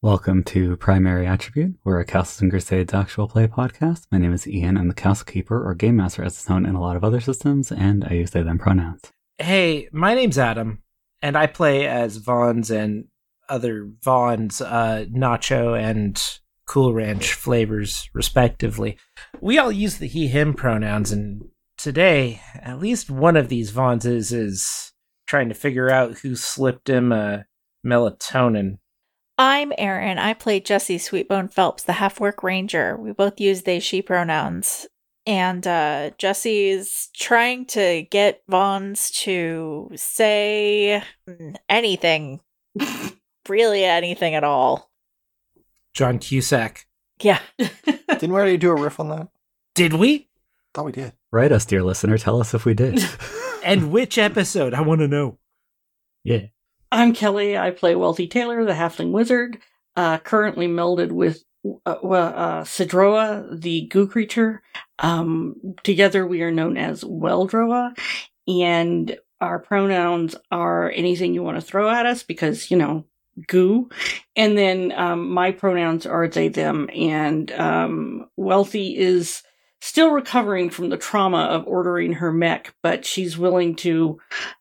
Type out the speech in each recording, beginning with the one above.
Welcome to Primary Attribute. We're a Castles and Crusades actual play podcast. My name is Ian. I'm the Castle Keeper, or Game Master as it's known in a lot of other systems, and I use they, them pronouns. Hey, my name's Adam, and I play as Vaughn's and other Vaughn's nacho and Cool Ranch flavors, respectively. We all use the he, him pronouns, and today, at least one of these Vaughn's is trying to figure out who slipped him melatonin. I'm Erin. I play Jesse Sweetbone Phelps, the half-orc ranger. We both use they, she pronouns. And Jesse's trying to get Vaughn's to say anything. Really anything at all. John Cusack. Yeah. Didn't we already do a riff on that? Did we? Thought we did. Write us, dear listener. Tell us if we did. And which episode? I want to know. Yeah. I'm Kelly. I play Wealthy Taylor, the halfling wizard, currently melded with Sidroa, the goo creature. Together we are known as Weldroa, and our pronouns are anything you want to throw at us because, you know, goo. And then my pronouns are they, them, and Wealthy is still recovering from the trauma of ordering her mech, but she's willing to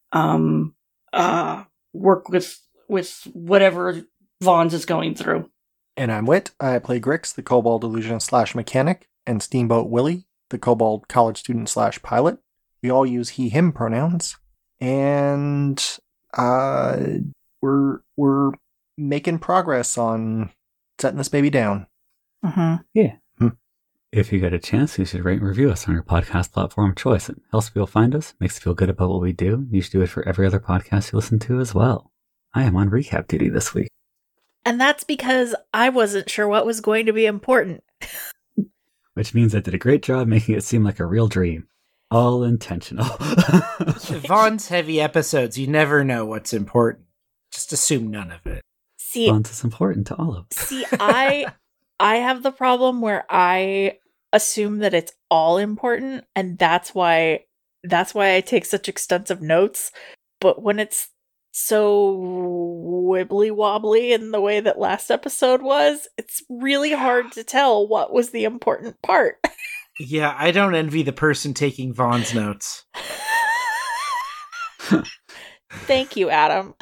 work with whatever Vaughn's is going through. And I'm Wit. I play Grix, the Kobold Illusionist / Mechanic, and Steamboat Willie, the Kobold College Student / Pilot. We all use he, him pronouns. And we're making progress on setting this baby down. Mm-hmm. Yeah. If you get a chance, you should rate and review us on your podcast platform of choice. It helps people find us, makes you feel good about what we do. You should do it for every other podcast you listen to as well. I am on recap duty this week. And that's because I wasn't sure what was going to be important. Which means I did a great job making it seem like a real dream. All intentional. Vaughn's heavy episodes, you never know what's important. Just assume none of it. See, Vaughn's is important to all of us. See, I have the problem where I assume that it's all important, and that's why I take such extensive notes. But when it's so wibbly wobbly in the way that last episode was, it's really hard to tell what was the important part. Yeah, I don't envy the person taking Vaughn's notes. Thank you, Adam.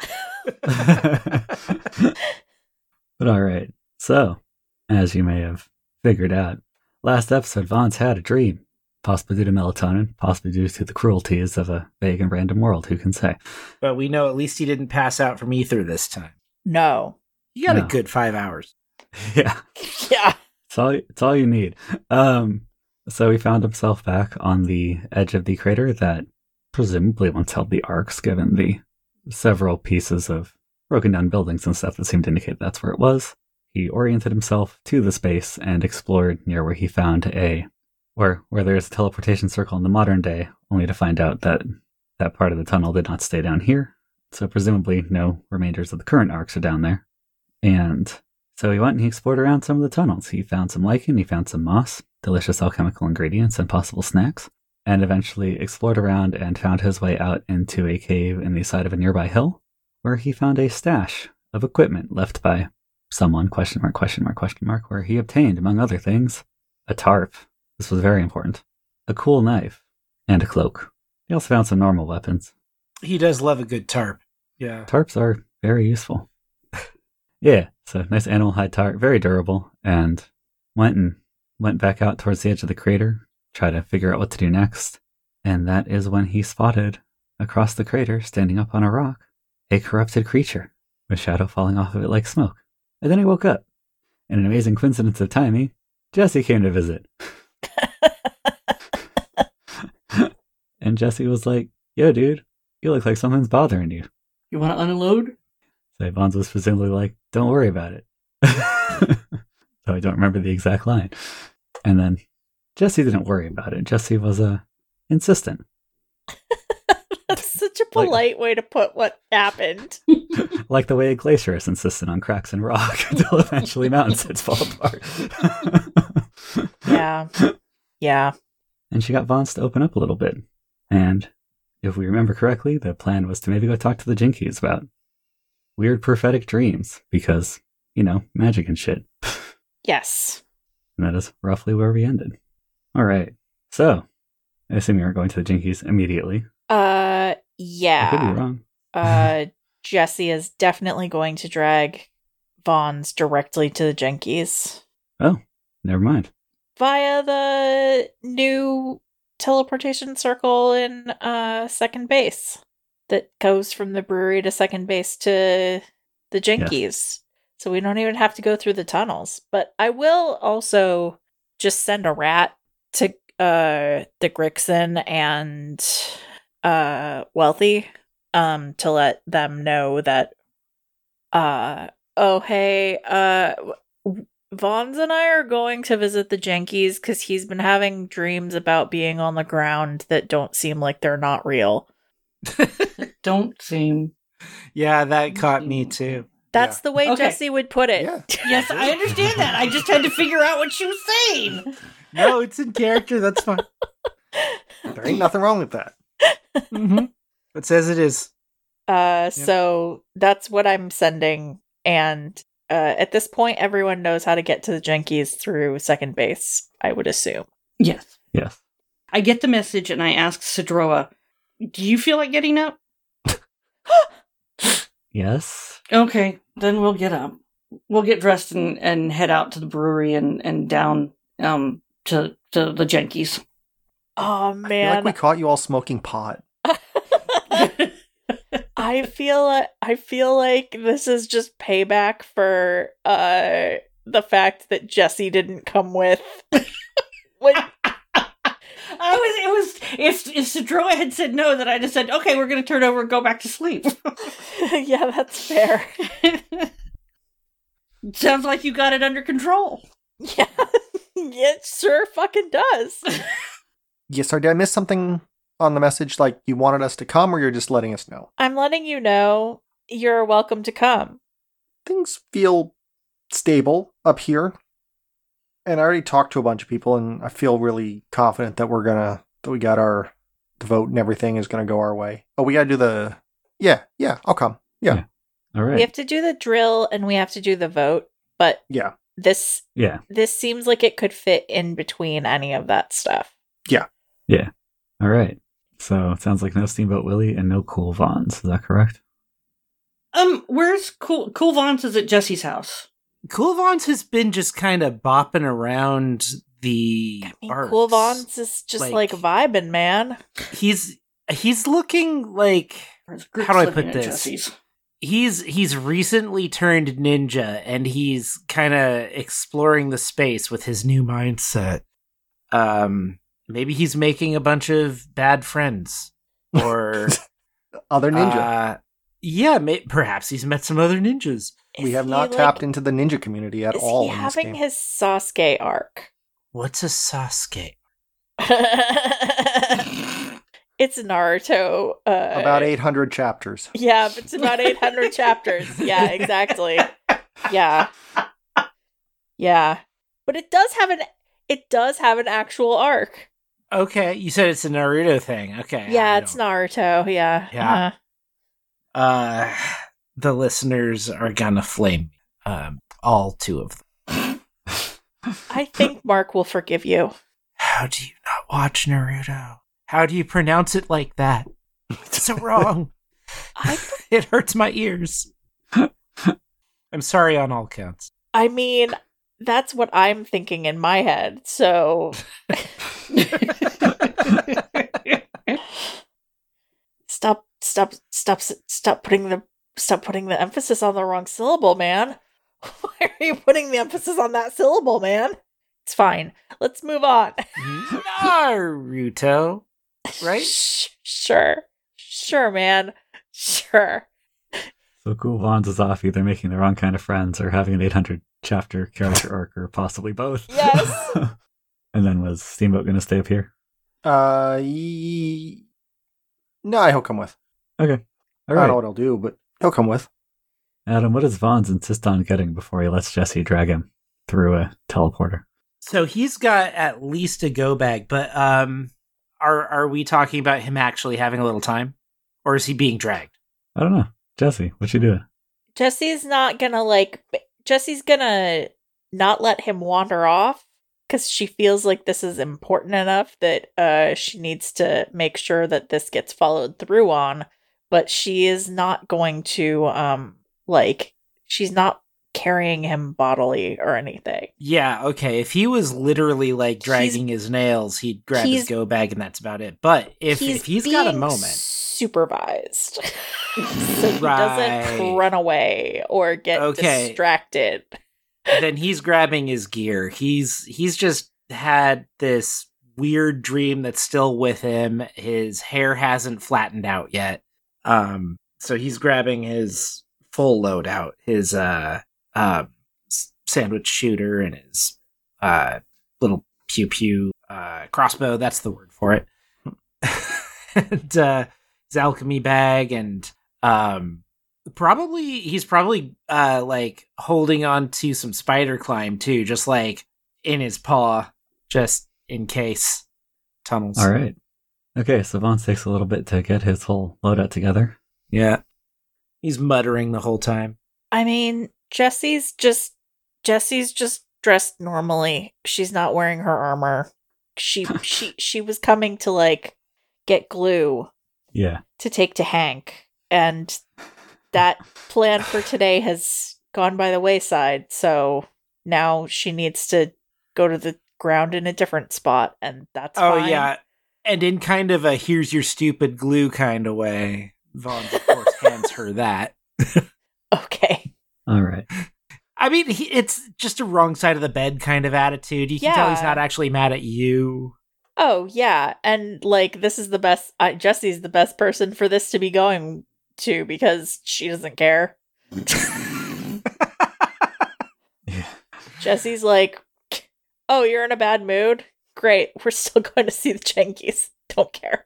But all right, so as you may have figured out, last episode Vaughn's had a dream, possibly due to melatonin, possibly due to the cruelties of a vague and random world, who can say. But we know at least he didn't pass out from ether this time. No. You got No. a good 5 hours. Yeah. Yeah. It's all you need. So he found himself back on the edge of the crater that presumably once held the arcs, given the several pieces of broken down buildings and stuff that seemed to indicate that's where it was. He oriented himself to the space and explored near where he found where there's a teleportation circle in the modern day, only to find out that that part of the tunnel did not stay down here. So presumably no remainders of the current arcs are down there. And so he went and he explored around some of the tunnels. He found some lichen, he found some moss, delicious alchemical ingredients, and possible snacks, and eventually explored around and found his way out into a cave in the side of a nearby hill, where he found a stash of equipment left by someone, question mark, where he obtained, among other things, a tarp. This was very important. A cool knife. And a cloak. He also found some normal weapons. He does love a good tarp. Yeah. Tarps are very useful. Yeah, so nice animal hide tarp, very durable, and went back out towards the edge of the crater, try to figure out what to do next. And that is when he spotted, across the crater, standing up on a rock, a corrupted creature, with shadow falling off of it like smoke. And then he woke up. In an amazing coincidence of timing, Jesse came to visit. And Jesse was like, yo, dude, you look like something's bothering you. You want to unload? So Vaughn's was presumably like, don't worry about it. So I don't remember the exact line. And then Jesse didn't worry about it. Jesse was insistent. That's such a polite way to put what happened. Like the way a glacier is insistent on cracks in rock until eventually mountainsides fall apart. Yeah. Yeah. And she got Vaughn's to open up a little bit. And if we remember correctly, the plan was to maybe go talk to the Jinkies about weird prophetic dreams, because magic and shit. Yes. And that is roughly where we ended. All right. So, I assume you aren't going to the Jinkies immediately. I could be Yeah. wrong. Jesse is definitely going to drag Vons directly to the Jinkies Oh, never mind. via the new teleportation circle in second base that goes from the brewery to second base to the Jinkies. So we don't even have to go through the tunnels. But I will also just send a rat to the Grixon and Wealthy to let them know that Vons and I are going to visit the Jinkies because he's been having dreams about being on the ground that don't seem like they're not real. Don't seem. Yeah, that caught me too. That's the way Okay. Jesse would put it. Yeah. Yes, I understand that. I just had to figure out what she was saying. No, it's in character. That's fine. There ain't nothing wrong with that. Mm-hmm. It says it is. So that's what I'm sending. And at this point, everyone knows how to get to the Jinkies through second base, I would assume. Yes. Yes. I get the message and I ask Sidroa, do you feel like getting up? Yes. Okay, then we'll get up. We'll get dressed and head out to the brewery and down to the Jinkies. Oh, I feel like man. we caught you all smoking pot. I feel like this is just payback for the fact that Jesse didn't come with. When If Sidroa had said no, then I'd have said, okay, we're going to turn over and go back to sleep. yeah, that's fair. Sounds like you got it under control. Yeah, it sure fucking does. Yes, sorry, did I miss something on the message? Like you wanted us to come, or you're just letting us know? I'm letting you know you're welcome to come. Things feel stable up here. And I already talked to a bunch of people, and I feel really confident that we got the vote and everything is gonna go our way. Oh, we gotta do the... Yeah, I'll come. Yeah. All right. We have to do the drill and we have to do the vote, but Yeah. this seems like it could fit in between any of that stuff. All right. So it sounds like no Steamboat Willie and no Cool Vons. Is that correct? Where's Cool Vons is at Jesse's house. Cool Vons has been just kind of bopping around the arcs. Cool Vons is just like vibing, man. He's looking like, how do I put this? Jesse's. He's recently turned ninja and he's kind of exploring the space with his new mindset. Maybe he's making a bunch of bad friends or Other ninja. Perhaps he's met some other ninjas. We have not tapped into the ninja community at all. Is he in this having game. his Sasuke arc? What's a Sasuke? It's Naruto. About 800 chapters. Yeah, it's about 800 chapters. Yeah, exactly. Yeah. But it does have an actual arc. Okay, you said it's a Naruto thing. Okay. Yeah, it's Naruto. Yeah. Yeah. The listeners are gonna flame me. All two of them. I think Mark will forgive you. How do you not watch Naruto? How do you pronounce it like that? It's so wrong. It hurts my ears. I'm sorry on all counts. I mean, that's what I'm thinking in my head. So stop putting the emphasis on the wrong syllable, man. Why are you putting the emphasis on that syllable, man? It's fine. Let's move on. Naruto, right? Sure, man. Sure. So Cool Vons is off either making the wrong kind of friends or having an 800 chapter character arc or possibly both. Yes. And then was Steamboat going to stay up here? No, he'll come with. Okay. I All don't right. know what he'll do, but he'll come with. Adam, what does Vons insist on getting before he lets Jesse drag him through a teleporter? So he's got at least a go bag, but are we talking about him actually having a little time? Or is he being dragged? I don't know. Jesse, what you doing? Jesse's not gonna Jessie's gonna not let him wander off because she feels like this is important enough that she needs to make sure that this gets followed through on. But she is not going to she's not carrying him bodily or anything. Yeah, okay. If he was literally like dragging his nails, he'd grab his go bag and that's about it. But if he's got a moment, supervised, so he doesn't run away or get distracted. Then he's grabbing his gear. He's just had this weird dream that's still with him. His hair hasn't flattened out yet. So he's grabbing his full loadout, his sandwich shooter and his little pew pew crossbow. That's the word for it. And his alchemy bag, and he's probably like holding on to some spider climb too, just like in his paw, just in case. Tunnels. All right. Okay, so Vaughn takes a little bit to get his whole loadout together. Yeah. He's muttering the whole time. I mean, Jessie's just dressed normally. She's not wearing her armor. She was coming to like get glue. Yeah. To take to Hank, and that plan for today has gone by the wayside. So now she needs to go to the ground in a different spot, and that's fine. Yeah. And in kind of a here's your stupid glue kind of way, Vaughn, of course, hands her that. Okay. All right. I mean, it's just a wrong side of the bed kind of attitude. You can tell he's not actually mad at you. Oh, yeah. And, like, this is the best... Jessie's the best person for this to be going to because she doesn't care. Yeah. Jessie's like, oh, you're in a bad mood? Great. We're still going to see the Jenkies. Don't care.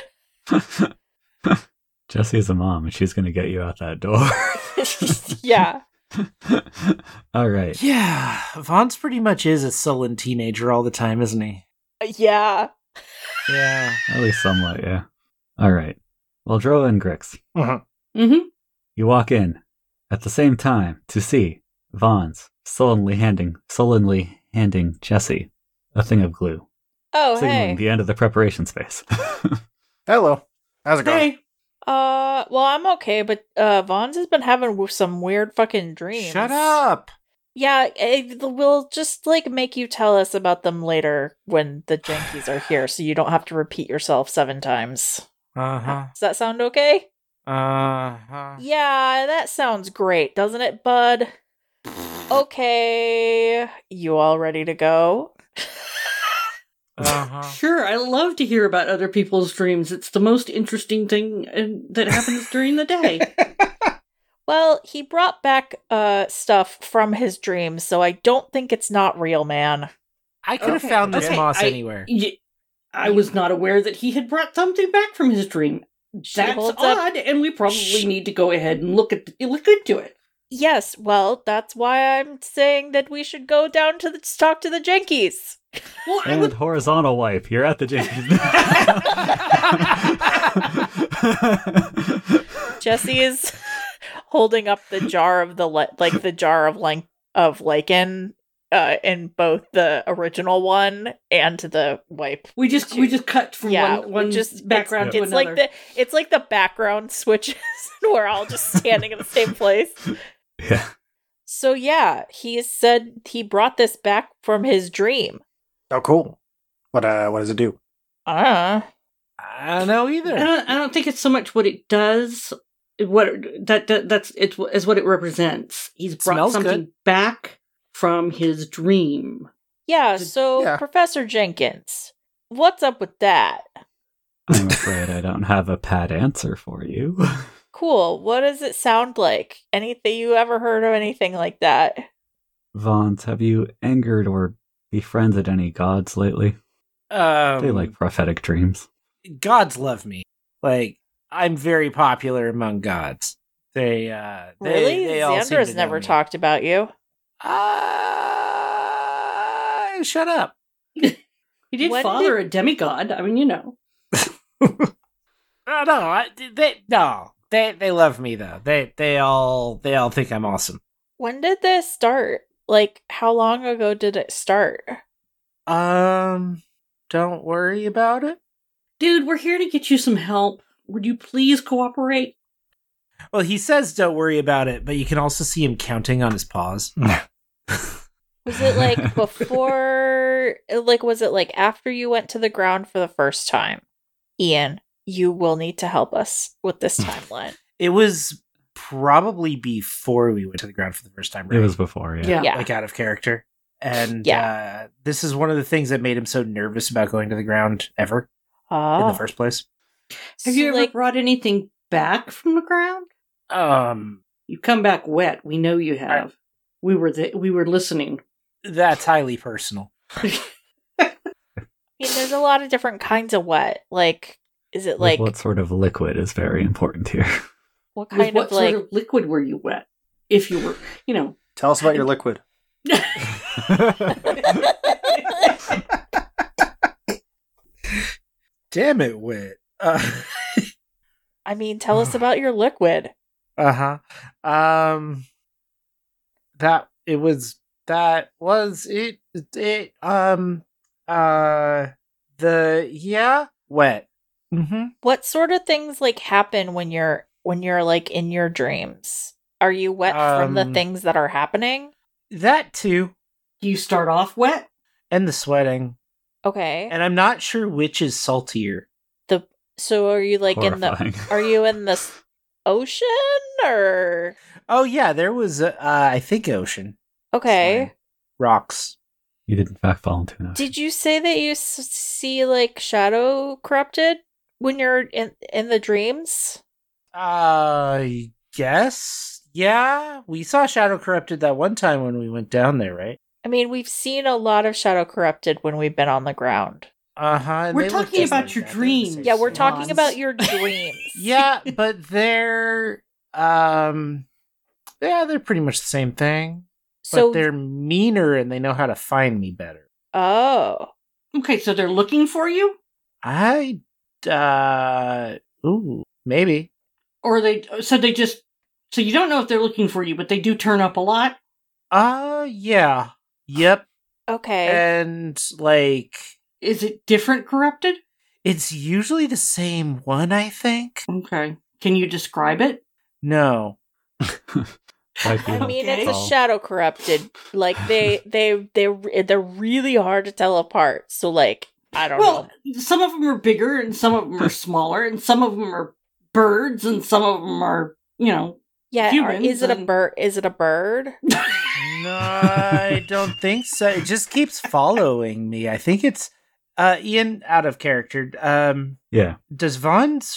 Jessie's a mom, and she's going to get you out that door. Yeah. All right. Yeah. Vaughn's pretty much is a sullen teenager all the time, isn't he? Yeah. Yeah. At least somewhat, yeah. All right. Well, Droa and Grix. Mm-hmm. You walk in at the same time to see Vaughn's sullenly handing Jessie a thing of glue. Oh, signaling hey. the end of the preparation space. Hello. How's it going? Hey, Well, I'm okay, but Vaughn's has been having some weird fucking dreams. Shut up. Yeah, we'll just like make you tell us about them later when the Jenkies are here, so you don't have to repeat yourself 7 times. Uh-huh. Does that sound okay? Uh-huh. Yeah, that sounds great, doesn't it, bud? Okay, you all ready to go? Uh-huh. sure, I love to hear about other people's dreams. It's the most interesting thing that happens during the day. Well, he brought back stuff from his dreams, so I don't think it's not real, man. I could have Okay, found this okay, moss anywhere. I was not aware that he had brought something back from his dream. That's holds odd, and we probably need to go ahead and look into it. Yes, well, that's why I'm saying that we should go down to talk to the Jenkies. Well, I And would. horizontal wipe. You're at the Jenkins. Jesse is holding up the jar of the jar of lichen in both the original one and the wipe. We just cut from one background to it's another. It's like the background switches and we're all just standing in the same place. Yeah. So yeah, he said he brought this back from his dream. Oh, cool. What does it do? I don't know either. I don't think it's so much what it does. It's what it represents. He's brought Smells something good. back from his dream. Yeah, so Yeah. Professor Jenkins, what's up with that? I'm afraid I don't have a pat answer for you. Cool. What does it sound like? Anything you ever heard of anything like that? Vaughns, have you angered or befriended any gods lately? They like prophetic dreams. Gods love me. Like, I'm very popular among gods. They Really? they all seem to Xandra's know never me. talked about you. Shut up. He did When father a demigod. I mean, you know. They love me though. They all think I'm awesome. When did this start? Like, how long ago did it start? Don't worry about it. Dude, we're here to get you some help. Would you please cooperate? Well, he says don't worry about it, but you can also see him counting on his paws. Was it like before, like, was it like after you went to the ground for the first time? Ian, you will need to help us with this timeline. It was probably before we went to the ground for the first time, right? It was before, yeah. Yeah. Like out of character. And Yeah. this is one of the things that made him so nervous about going to the ground ever in the first place. Have you ever like, brought anything back from the ground? You've come back wet. We know you have. We were listening. That's highly personal. I mean, there's a lot of different kinds of wet. Like, is it like what sort of liquid is very important here? what With kind what of like? sort of liquid were you wet? If you were, Tell us about your liquid. Damn it, Wit. I mean, tell us about your liquid. That was it. Wet. Mm-hmm. What sort of things like happen when you're like in your dreams? Are you wet from the things that are happening? That too. you start off wet. And the sweating. Okay. And I'm not sure which is saltier. So are you like Horrifying. are you in the ocean or? Oh yeah, there was I think ocean. Okay. Rocks. You did in fact fall into an ocean. Did you say that you see like shadow corrupted when you're in the dreams? Guess. Yeah, we saw Shadow Corrupted that one time when we went down there, right? I mean, we've seen a lot of shadow corrupted when we've been on the ground. Uh-huh. We're talking about your dreams. Yeah, we're talking Wands. about your dreams. Yeah, but they're they're pretty much the same thing. So But they're meaner and they know how to find me better. oh, Okay, so they're looking for you, Maybe. or so you don't know if they're looking for you, but they do turn up a lot. Yeah. Yep. okay. And like Is it different corrupted? it's usually the same one, I think. Okay, can you describe it? No. Like, I mean, it's all- a shadow corrupted. Like they're really hard to tell apart. So like, I don't know. Some of them are bigger, and some of them are smaller, and some of them are birds, and some of them are, Yeah, humans is it a and- bird? Is it a bird? No, I don't think so. It just keeps following me. I think it's Ian out of character. Yeah. Does Vaughn's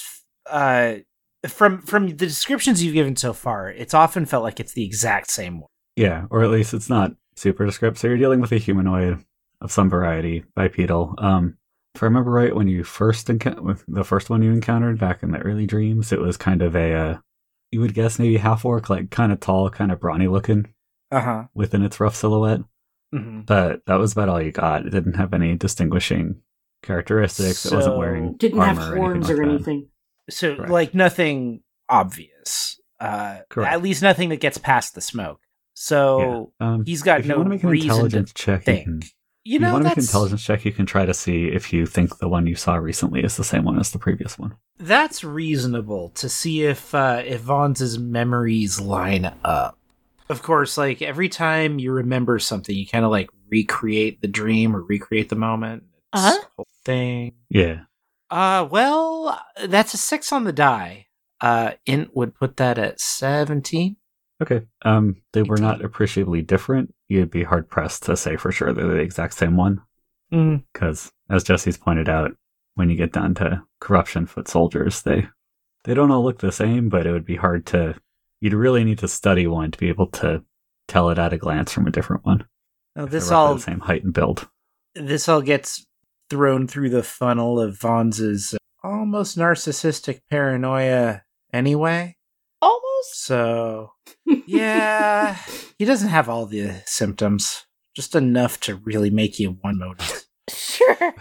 from the descriptions you've given so far, it's often felt like it's the exact same one. Yeah, or at least it's not super descriptive. So you're dealing with a humanoid of some variety, bipedal. If I remember right, when you first the first one you encountered back in the early dreams, it was kind of a you would guess maybe half orc, like kind of tall, kind of brawny looking Uh-huh. within its rough silhouette. Mm-hmm. But that was about all you got. It didn't have any distinguishing characteristics. It wasn't wearing didn't have armor horns or or anything. Like anything. So Correct. like nothing obvious. Correct. At least nothing that gets past the smoke. So that. he's got if you no want to make an reason intelligence to check, think. you can. You If know, you want to make an that's intelligence check, you can try to see if you think the one you saw recently is the same one as the previous one. that's reasonable to see if Vaughn's memories line up. Of course, like every time you remember something, you kind of like recreate the dream or recreate the moment. It's Uh-huh. the whole thing. Yeah. Well, that's a 6 on the die. Int would put that at 17. Okay. They were not appreciably different. You'd be hard pressed to say for sure they're the exact same one. Mm. Because, as Jesse's pointed out, when you get down to corruption foot soldiers, they don't all look the same, but it would be hard to. You'd really need to study one to be able to tell it at a glance from a different one. Now, If this they're roughly all the same height and build. this all gets thrown through the funnel of Vaughn's almost narcissistic paranoia anyway. Almost. So, yeah, he doesn't have all the symptoms, just enough to really make you one notice. Sure.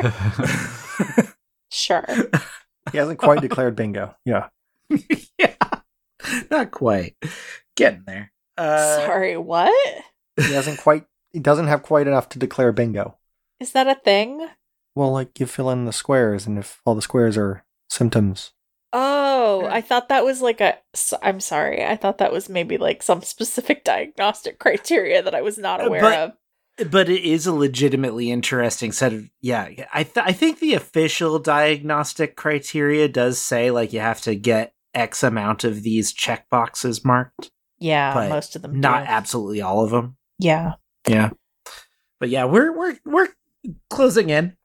Sure. He hasn't quite declared bingo. Yeah. Yeah, not quite. Getting there. Sorry, what? He doesn't have quite enough to declare bingo. Is that a thing? Well, like you fill in the squares, and if all the squares are symptoms. Oh, I thought that was like I'm sorry. I thought that was maybe like some specific diagnostic criteria that I was not aware of. But it is a legitimately interesting set of... Yeah, I think the official diagnostic criteria does say, like, you have to get X amount of these checkboxes marked. Yeah, but most of them not do. absolutely all of them. Yeah. Yeah. But yeah, we're closing in.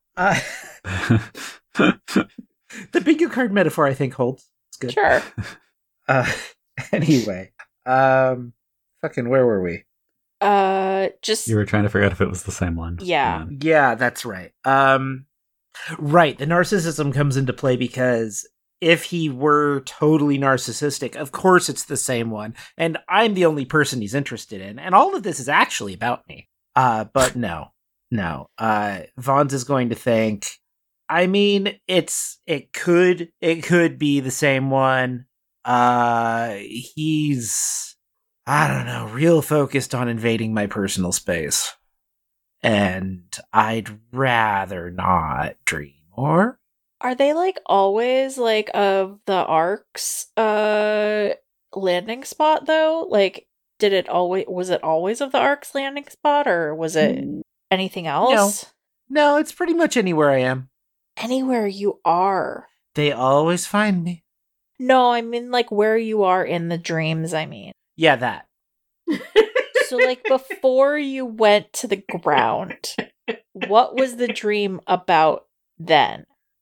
The bingo card metaphor, I think, holds. It's good. Sure. Anyway. Fucking, where were we? Just... You were trying to figure out if it was the same one. Yeah. Yeah, that's right. Right, the narcissism comes into play because if he were totally narcissistic, of course it's the same one, and I'm the only person he's interested in, and all of this is actually about me. But no. Vons is going to think, I mean, it could be the same one. He's, I don't know, real focused on invading my personal space. And I'd rather not dream more. Are they like always like of the Ark's landing spot though? Like was it always of the Ark's landing spot, or was it anything else? No, it's pretty much anywhere I am. Anywhere you are. They always find me. No, I mean like where you are in the dreams, I mean. Yeah, that. So like before you went to the ground, what was the dream about then?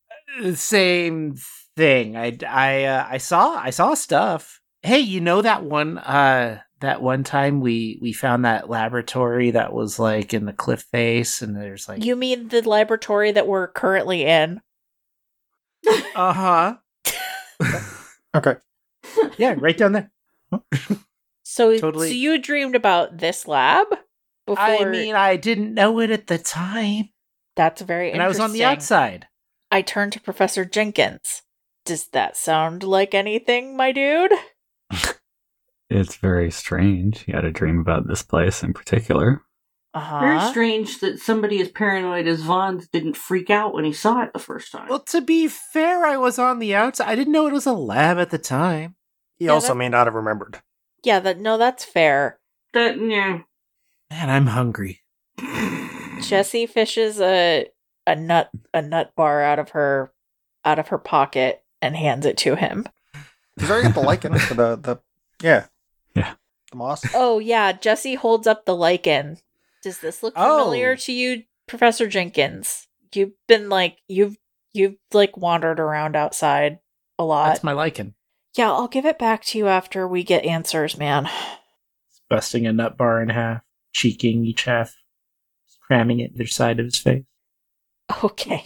Same thing. I saw stuff. Hey, you know that one time we found that laboratory that was like in the cliff face, and there's like... You mean the laboratory that we're currently in? Uh-huh. Okay. Yeah, right down there. So, Totally. So you dreamed about this lab before? I mean, I didn't know it at the time. That's very And interesting. I was on the outside. I turned to Professor Jenkins. Does that sound like anything, my dude? It's very strange. You had a dream about this place in particular. Very strange that somebody as paranoid as Vons didn't freak out when he saw it the first time. Well, to be fair, I was on the outside. I didn't know it was a lab at the time. He Yeah, also that- may not have remembered. Yeah, that's fair. Yeah. Man, I'm hungry. Jessie fishes a nut bar out of her pocket and hands it to him. He's already got the lichen for the Yeah. the moss. Oh yeah, Jessie holds up the lichen. Does this look familiar to you, Professor Jenkins? You've been like you've wandered around outside a lot. That's my lichen. Yeah, I'll give it back to you after we get answers, man. Busting a nut bar in half, cheeking each half, cramming it either side of his face. Okay.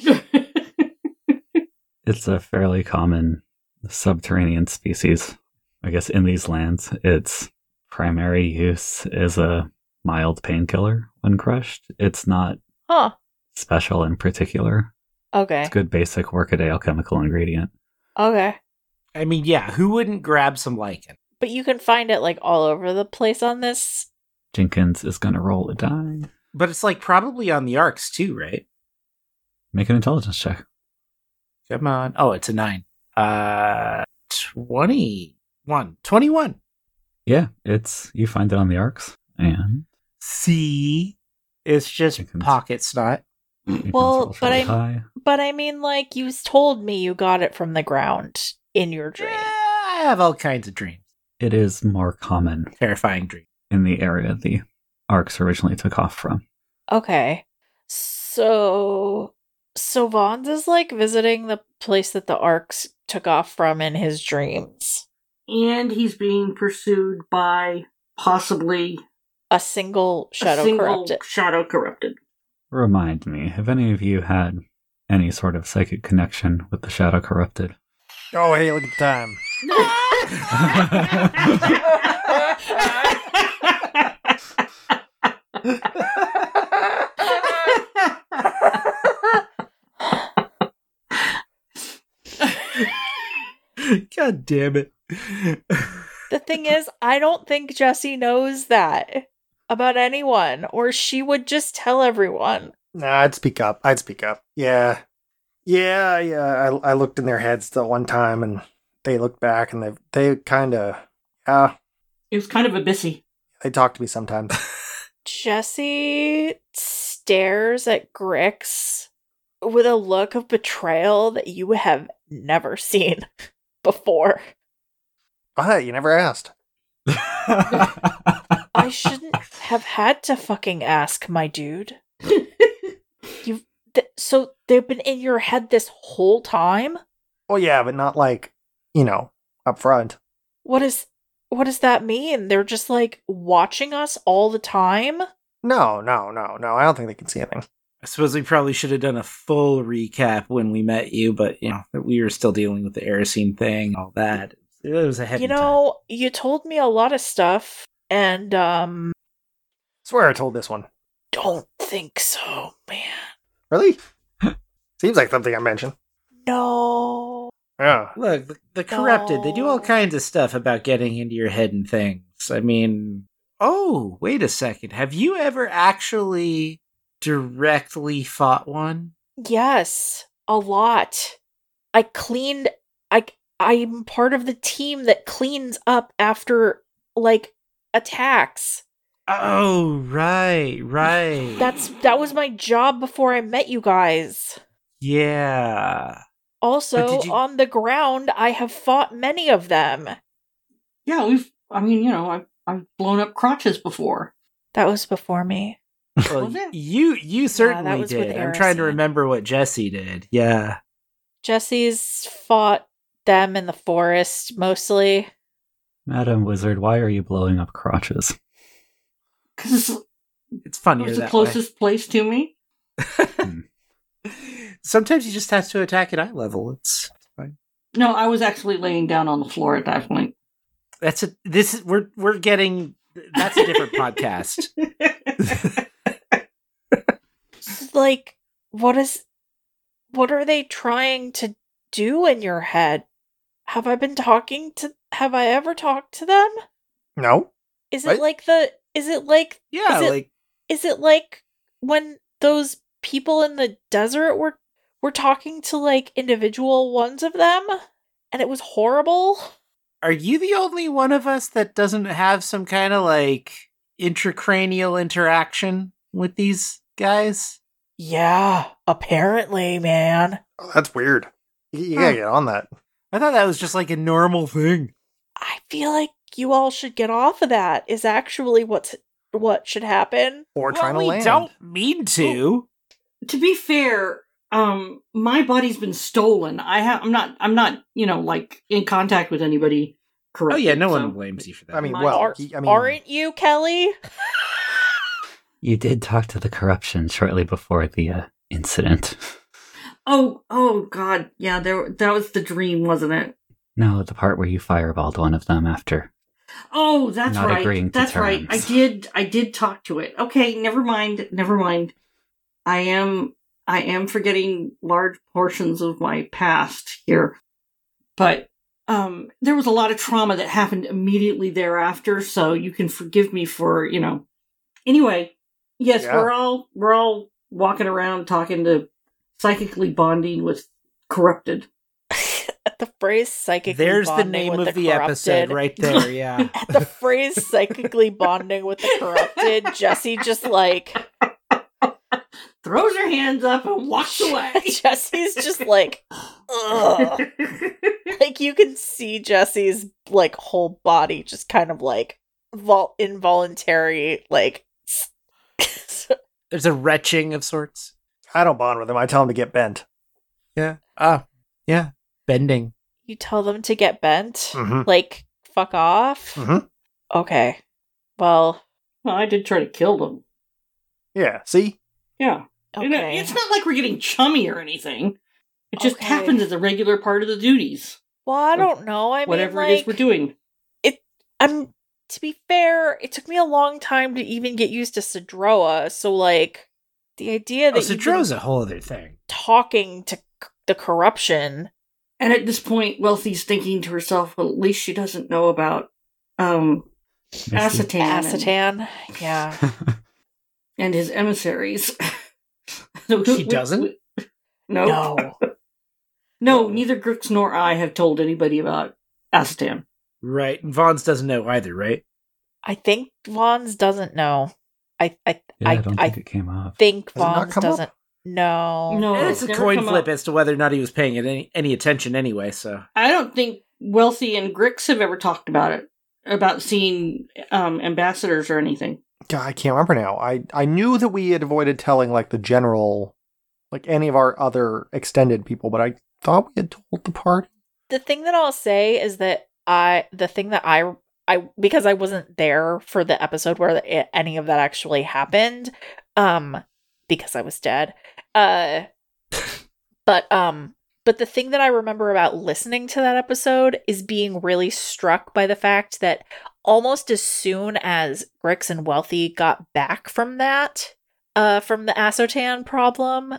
It's a fairly common subterranean species. I guess in these lands, its primary use is a mild painkiller when crushed. It's not Huh. special in particular. Okay. It's a good basic workaday alchemical ingredient. Okay. I mean, yeah, who wouldn't grab some lichen? But you can find it like all over the place on this. Jenkins is going to roll a die. But it's like probably on the arcs too, right? Make an intelligence check. Come on. Oh, it's a 9. 21. 21. Mm-hmm. Yeah, you find it on the arcs, and See? It's just Jenkins. pocket snot. Jenkins Well, rolls but really I'm- high. But I mean, like, you told me you got it from the ground in your dream. I have all kinds of dreams. It is more common Terrifying dreams. in the area the arcs originally took off from. Okay. So Vons is like visiting the place that the Arcs took off from in his dreams. And he's being pursued by possibly A single shadow a single corrupted. shadow corrupted. Remind me, have any of you had any sort of psychic connection with the Shadow Corrupted? Oh, hey, look at the time. God damn it. The thing is, I don't think Jessie knows that about anyone, or she would just tell everyone. Nah, I'd speak up. Yeah. I looked in their heads the one time, and they looked back, and they kind of, It was kind of abyssy. they talk to me sometimes. Jessie stares at Grix with a look of betrayal that you have never seen before. You never asked. I shouldn't have had to fucking ask, my dude. So they've been in your head this whole time? Well, yeah, but not like, up front. What does that mean? They're just like watching us all the time? No. I don't think they can see anything. I suppose we probably should have done a full recap when we met you, but, we were still dealing with the Erisine thing, all that. It was a heavy time. You told me a lot of stuff, and, Swear I told this one. don't think so, man. Really? Seems like something I mentioned. No. Yeah. Look, the corrupted, they do all kinds of stuff about getting into your head and things. I mean, oh, wait a second. Have you ever actually directly fought one? Yes, a lot. I'm part of the team that cleans up after, attacks. Oh, right. That was my job before I met you guys. Yeah. Also, on the ground, I have fought many of them. Yeah, I've blown up crotches before. That was before me. Well, Was it? you certainly was with did. I'm trying to Erisine. remember what Jessie did. Yeah. Jesse's fought them in the forest, mostly. Madam Wizard, why are you blowing up crotches? Because It's it funnier was that the closest place to me. way. Sometimes you just have to attack at eye level. It's fine. No, I was actually laying down on the floor at that point. We're getting, that's a different podcast. What are they trying to do in your head? Have I ever talked to them? No? Is What? it like Yeah, is it like when those people in the desert were talking to individual ones of them and it was horrible? are you the only one of us that doesn't have some kind of intracranial interaction with these guys? Yeah, apparently, man. Oh, that's weird. You gotta get on that. I thought that was just a normal thing. I feel like you all should get off of that. Is actually what should happen. Or trying to we land. don't mean to. To be fair, my body's been stolen. I'm not, in contact with anybody correct. Oh yeah, no one blames you for that. I mean, My well, Are- I mean, Aren't you, Kelly? You did talk to the corruption shortly before the incident. Oh God, yeah, that was the dream, wasn't it? No, the part where you fireballed one of them after. Oh, that's Not right. agreeing to That's right. I terms. did talk to it. Okay, never mind. I am forgetting large portions of my past here. But there was a lot of trauma that happened immediately thereafter, so you can forgive me for, Anyway, yes, Yeah. we're all walking around talking to psychically bonding with corrupted. The phrase psychically There's the bonding name with of the corrupted. episode right there, yeah. At the phrase psychically bonding with the corrupted, Jesse just Throws her hands up and walks away. Jesse's just ugh. You can see Jesse's whole body just kind of involuntary There's a retching of sorts. I don't bond with them. I tell them to get bent. Yeah. Yeah. Bending. You tell them to get bent? Mhm. Fuck off? Mhm. Okay. Well, Well, I did try to kill them. Yeah, see? Yeah. okay. It's not like we're getting chummy or anything. It just Okay. happens as a regular part of the duties. Well, I don't know. I Whatever mean, it is we're doing. to be fair, it took me a long time to even get used to Sidroa, so the idea that So you've been Dro's a whole other thing. talking to the corruption. And at this point, Wealthy's thinking to herself, well, at least she doesn't know about Acetan. Yeah. and his emissaries. She doesn't? No. No, neither Grix nor I have told anybody about Acetan. Right. And Vons doesn't know either, right? I think Vons doesn't know. I don't think it came up. think Has it not Vons come up? doesn't know. No, And it's a never coin come flip up. as to whether or not he was paying it any attention anyway, so. I don't think Wealthy and Grix have ever talked about it, about seeing ambassadors or anything. God, I can't remember now. I knew that we had avoided telling like the general, like any of our other extended people, but I thought we had told the party. The thing that I'll say is that I because I wasn't there for the episode where any of that actually happened, because I was dead. But the thing that I remember about listening to that episode is being really struck by the fact that almost as soon as Grix and Wealthy got back from that, from the Acetan problem,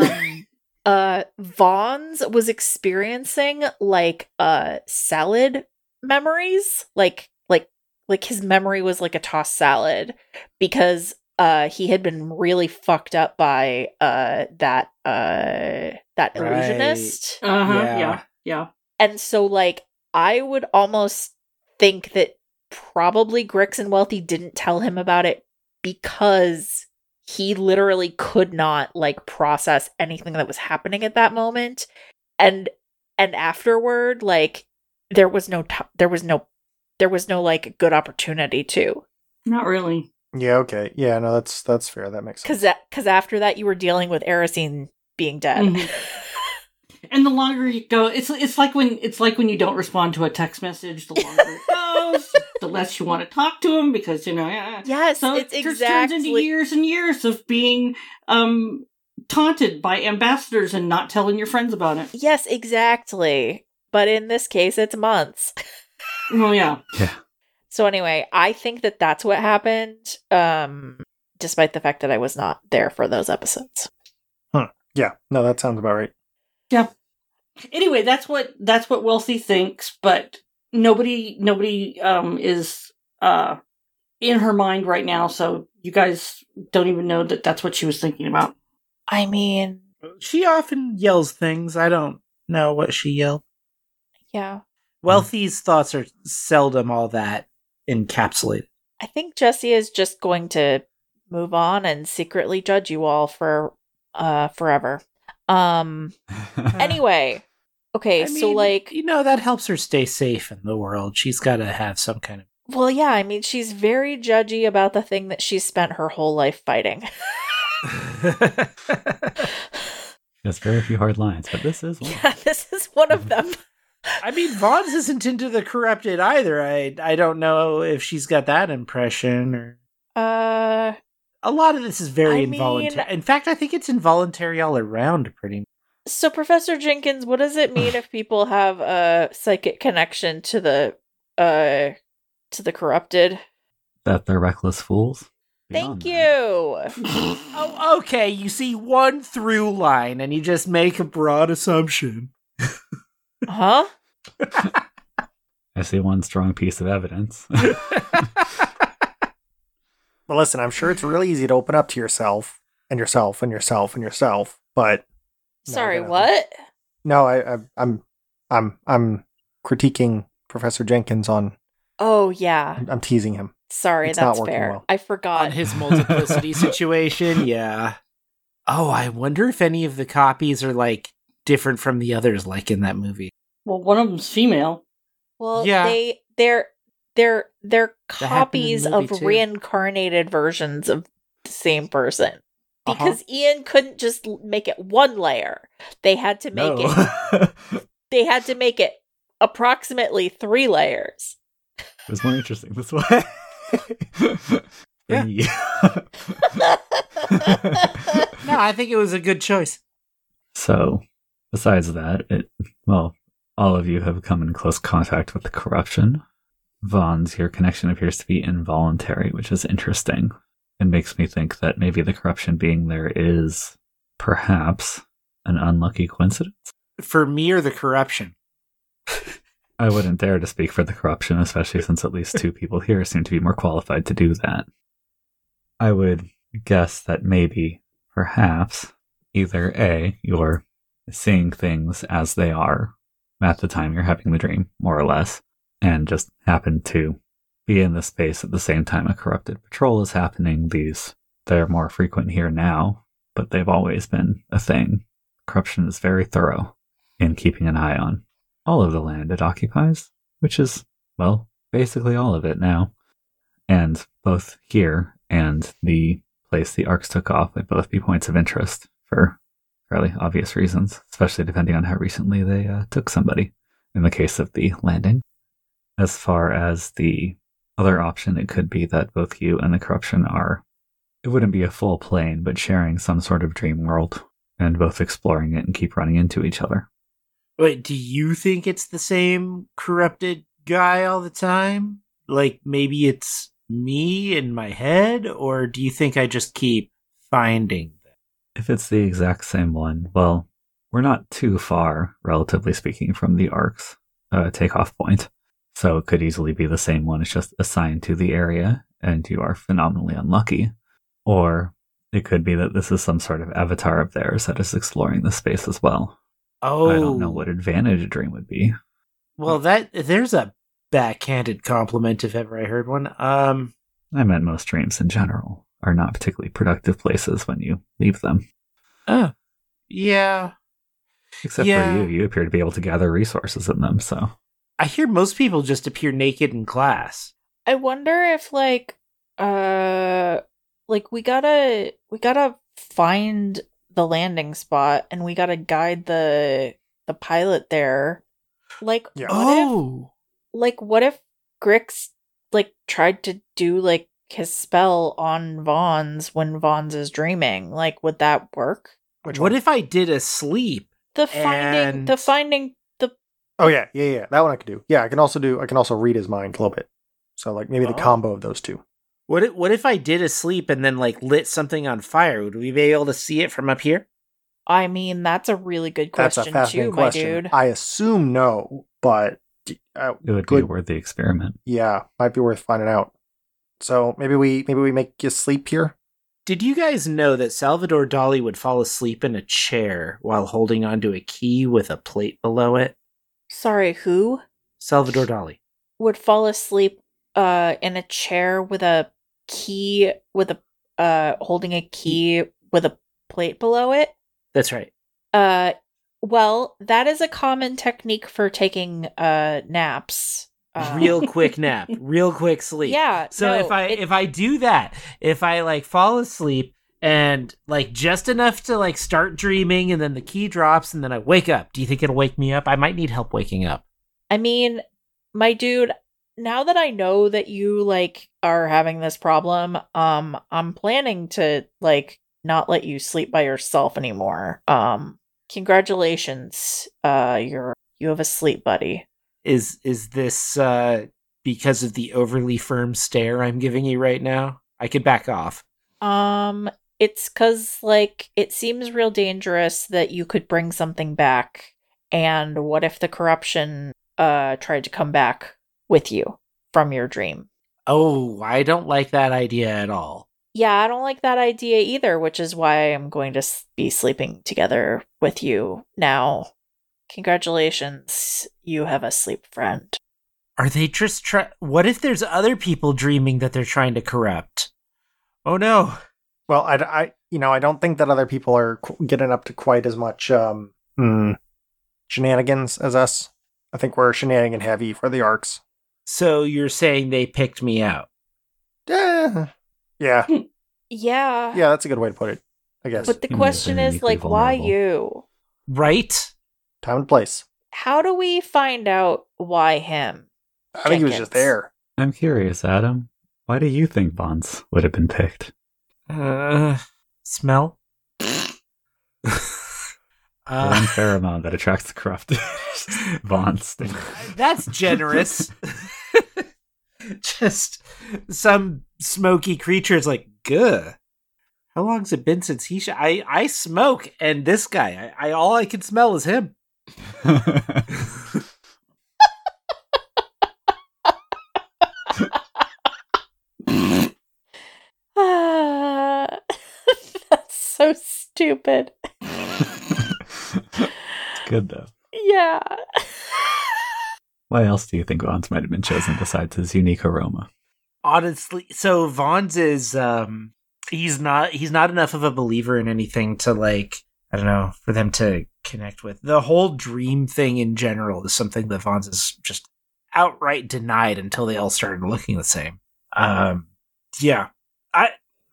Vons was experiencing like salad memories, like his memory was like a tossed salad because he had been really fucked up by that illusionist. Yeah. And so like I would almost think that probably Grix and Wealthy didn't tell him about it because he literally could not like process anything that was happening at that moment. And afterward, like there was no like good opportunity to. Not really. Yeah, okay. Yeah, no, that's fair. That makes sense. Because after that, you were dealing with Erisine being dead. Mhm. And the longer you go, it's like when you don't respond to a text message. The longer it goes, the less you want to talk to him because Yes, So it's it just turns into exactly years and years of being taunted by ambassadors and not telling your friends about it. yes, exactly. But in this case, it's months. Well, yeah. Yeah. So anyway, I think that that's what happened. Despite the fact that I was not there for those episodes. Yeah, no, that sounds about right. Yeah. Anyway, that's what Wealthy thinks, but nobody is in her mind right now, so you guys don't even know that that's what she was thinking about. I mean, She often yells things. I don't know what she yelled. yeah. Wealthy's thoughts are seldom all that encapsulated. I think Jessie is just going to move on and secretly judge you all for forever. Anyway, okay, I so mean, like, that helps her stay safe in the world. She's got to have some kind of. well, yeah, I mean, she's very judgy about the thing that she's spent her whole life fighting. There's very few hard lines, but this is one. Yeah, this is one of them. I mean, Vons isn't into the corrupted either. I don't know if she's got that impression or. A lot of this is very I mean- involuntary. In fact, I think it's involuntary all around, pretty much. So, Professor Jenkins, what does it mean if people have a psychic connection to the corrupted? That they're reckless fools. Thank Beyond you. that. Oh, okay. You see one through line, and you just make a broad assumption. Huh? I see one strong piece of evidence. Well, listen, I'm sure it's really easy to open up to yourself and yourself and yourself and yourself, but no, Sorry, no. what? No, I'm critiquing Professor Jenkins on. Oh, yeah. I'm teasing him. Sorry, It's not that's working fair. well. I forgot. On his multiplicity situation, yeah. Oh, I wonder if any of the copies are, like, different from the others, like in that movie. Well, one of them's female. Well, Yeah. they're happened in copies the movie, of too. reincarnated versions of the same person. Uh-huh. Because Ian couldn't just make it one layer. They had to make it they had to make it approximately 3 layers. It was more interesting this way. Yeah. No, I think it was a good choice. So, besides that, all of you have come in close contact with the corruption. Vons, your connection appears to be involuntary, which is interesting. It makes me think that maybe the corruption being there is perhaps an unlucky coincidence. For me or the corruption? I wouldn't dare to speak for the corruption, especially since at least 2 people here seem to be more qualified to do that. I would guess that maybe, perhaps, either A, you're seeing things as they are at the time you're having the dream, more or less, and just happen to be in the space at the same time a corrupted patrol is happening. They're more frequent here now, but they've always been a thing. Corruption is very thorough in keeping an eye on all of the land it occupies, which is, well, basically all of it now. And both here and the place the Arcs took off would both be points of interest for fairly obvious reasons, especially depending on how recently they took somebody, in the case of the landing. As far as the other option, it could be that both you and the corruption it wouldn't be a full plane, but sharing some sort of dream world, and both exploring it and keep running into each other. Wait, do you think it's the same corrupted guy all the time? Like, maybe it's me in my head? Or do you think I just keep finding them? If it's the exact same one, well, we're not too far, relatively speaking, from the Ark's takeoff point. So it could easily be the same one. It's just assigned to the area, and you are phenomenally unlucky. Or it could be that this is some sort of avatar of theirs that is exploring the space as well. Oh. I don't know what advantage a dream would be. Well, there's a backhanded compliment if ever I heard one. I meant most dreams in general are not particularly productive places when you leave them. Oh. Yeah. Except for you. You appear to be able to gather resources in them, so. I hear most people just appear naked in class. I wonder if we gotta find the landing spot and we gotta guide the pilot there. Like, Yeah. what if Grix tried to do his spell on Vons when Vons is dreaming? Like, would that work? What if I did a sleep? The finding the Oh yeah. That one I could do. Yeah, I can also read his mind a little bit. So maybe the combo of those two. What if I did a sleep and then lit something on fire? Would we be able to see it from up here? I mean, that's a really good That's question a fascinating too, question. my dude. I assume no, but It would be worth the experiment. Yeah, might be worth finding out. So maybe we make you sleep here. Did you guys know that Salvador Dali would fall asleep in a chair while holding onto a key with a plate below it? Sorry, who Salvador Dali. would fall asleep in a chair with a key holding a key with a plate below it? That's right. Well, that is a common technique for taking naps. Real quick nap, real quick sleep. Yeah. So no, if I do that, if I fall asleep and just enough to start dreaming and then the key drops and then I wake up, do you think it'll wake me up? I might need help waking up. I mean, my dude, now that I know that you are having this problem, I'm planning to not let you sleep by yourself anymore. Congratulations. You have a sleep buddy. Is this because of the overly firm stare I'm giving you right now? I could back off. It's 'cause it seems real dangerous that you could bring something back. And what if the corruption tried to come back with you from your dream? Oh, I don't like that idea at all. Yeah, I don't like that idea either, which is why I'm going to be sleeping together with you now. Congratulations, you have a sleep friend. Are they just what if there's other people dreaming that they're trying to corrupt? Oh no. Well, I don't think that other people are getting up to quite as much shenanigans as us. I think we're shenanigan heavy for the Arcs. So you're saying they picked me out? Yeah. Yeah. Yeah, that's a good way to put it, I guess. But the question is, why you? Right? Time and place. How do we find out why him? I think he was just there. I'm curious, Adam. Why do you think Vons would have been picked? Smell? One pheromone that attracts the corrupted. Vons. That's generous. Just some smoky creature is guh. How long's it been since he I smoke, and this guy, all I can smell is him. stupid. It's good, though. Yeah. Why else do you think Vons might have been chosen besides his unique aroma? Honestly, so Vons is he's not enough of a believer in anything to, like, I don't know, for them to connect with. The whole dream thing in general is something that Vons is just outright denied until they all started looking the same. Yeah. I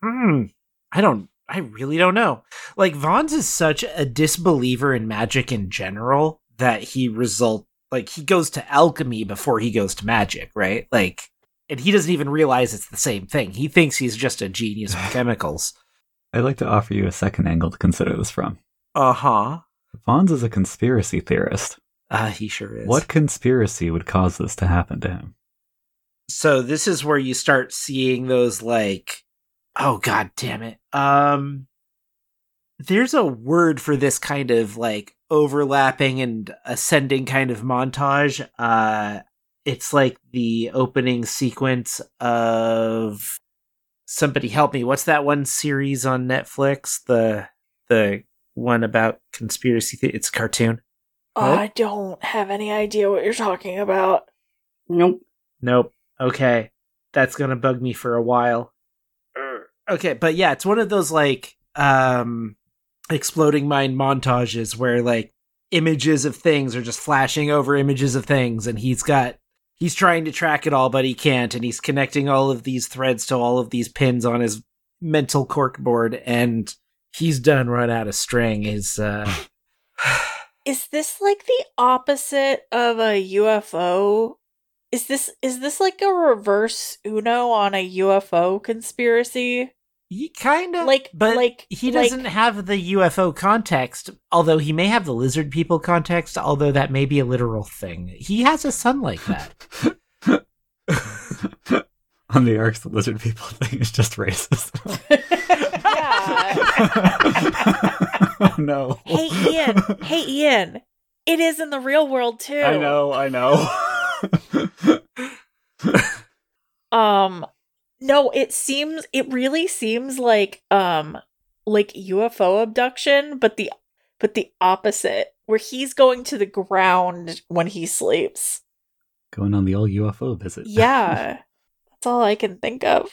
really don't know. Like, Vons is such a disbeliever in magic in general that he goes to alchemy before he goes to magic, right? Like, and he doesn't even realize it's the same thing. He thinks he's just a genius with chemicals. I'd like to offer you a second angle to consider this from. Uh-huh. Vons is a conspiracy theorist. He sure is. What conspiracy would cause this to happen to him? So this is where you start seeing those, like, oh, god damn it. There's a word for this kind of, like, overlapping and ascending kind of montage. It's like the opening sequence of, somebody help me, what's that one series on Netflix? The one about conspiracy it's a cartoon. I don't have any idea what you're talking about. Nope. Okay. That's gonna bug me for a while. Okay, but yeah, it's one of those, like, exploding mind montages where, like, images of things are just flashing over images of things, and he's trying to track it all, but he can't, and he's connecting all of these threads to all of these pins on his mental corkboard, and he's done run out of string. Is this like the opposite of a UFO? Is this like a reverse Uno on a UFO conspiracy? He kind of, he like, doesn't have the UFO context, although he may have the lizard people context, although that may be a literal thing. He has a son like that. On the arcs, the lizard people thing is just racist. Yeah. Oh, no. Hey Ian. It is in the real world too. I know. No, it really seems like UFO abduction, but the opposite, where he's going to the ground when he sleeps. Going on the old UFO visit. Yeah. That's all I can think of.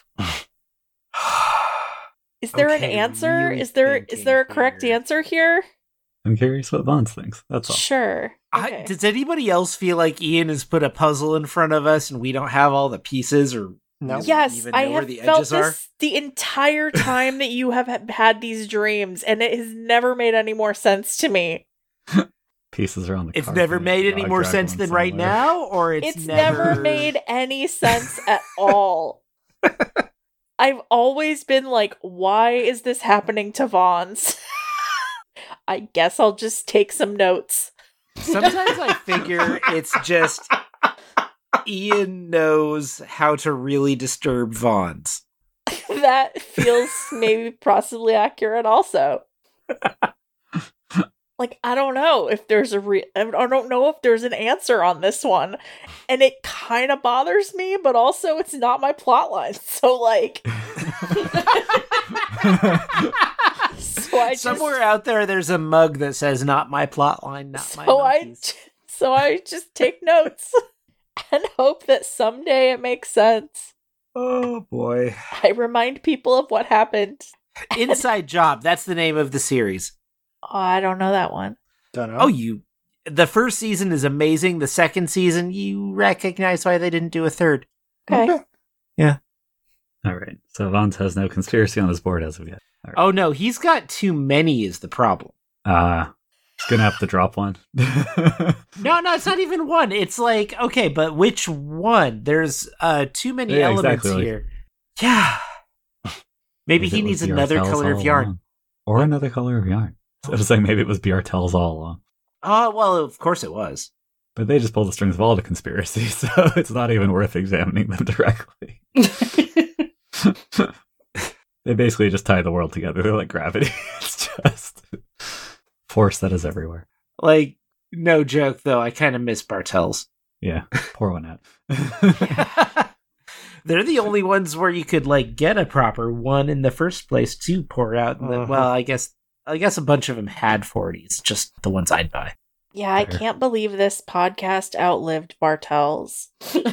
Is there an answer? Really is there a correct answer here? I'm curious what Vons thinks. That's all. Sure. Okay. Does anybody else feel like Ian has put a puzzle in front of us and we don't have all the pieces, or No. Yes, even I know where have the felt edges are? this the entire time that you have had these dreams, and it has never made any more sense to me. Pieces are on the It's carpet. never made any Dog more dragged sense one than right somewhere. now, or It's never made any sense at all. I've always been like, why is this happening to Vons? I guess I'll just take some notes. Sometimes I figure it's just Ian knows how to really disturb Vons. That feels maybe possibly accurate also. Like, I don't know if there's I don't know if there's an answer on this one. And it kind of bothers me, but also it's not my plotline. So, like... Somewhere out there's a mug that says, not my plotline, not my monkeys. So I just take notes and hope that someday it makes sense. Oh, boy. I remind people of what happened. Inside Job, that's the name of the series. Oh, I don't know that one. Don't know. Oh, the first season is amazing. The second season, you recognize why they didn't do a third. Okay. Yeah. All right. So Vons has no conspiracy on his board as of yet. All right. Oh, no, he's got too many is the problem. He's going to have to drop one. No, it's not even one. It's like, okay, but which one? There's too many elements exactly. here. Yeah. Maybe he needs another color of yarn. Along. Or another color of yarn. So I was saying maybe it was BRTels all along. Oh, well, of course it was. But they just pulled the strings of all the conspiracies, so it's not even worth examining them directly. They basically just tie the world together. They're like gravity. It's just force that is everywhere. Like, no joke, though, I kind of miss Bartels. Yeah, pour one out. They're the only ones where you could, like, get a proper one in the first place to pour out. Uh-huh. Well, I guess I guess a bunch of them had 40s, just the ones I'd buy. Yeah, I Fair. can't believe this podcast outlived Bartels.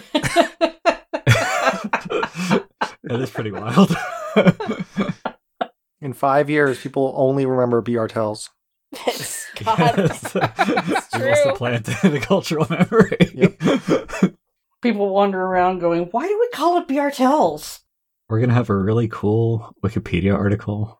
That is pretty wild. In 5 years, people only remember BRTels. It's God. Yes. It's We must true. have planted the cultural memory. Yep. People wander around going, why do we call it BRTels? We're gonna have a really cool Wikipedia article.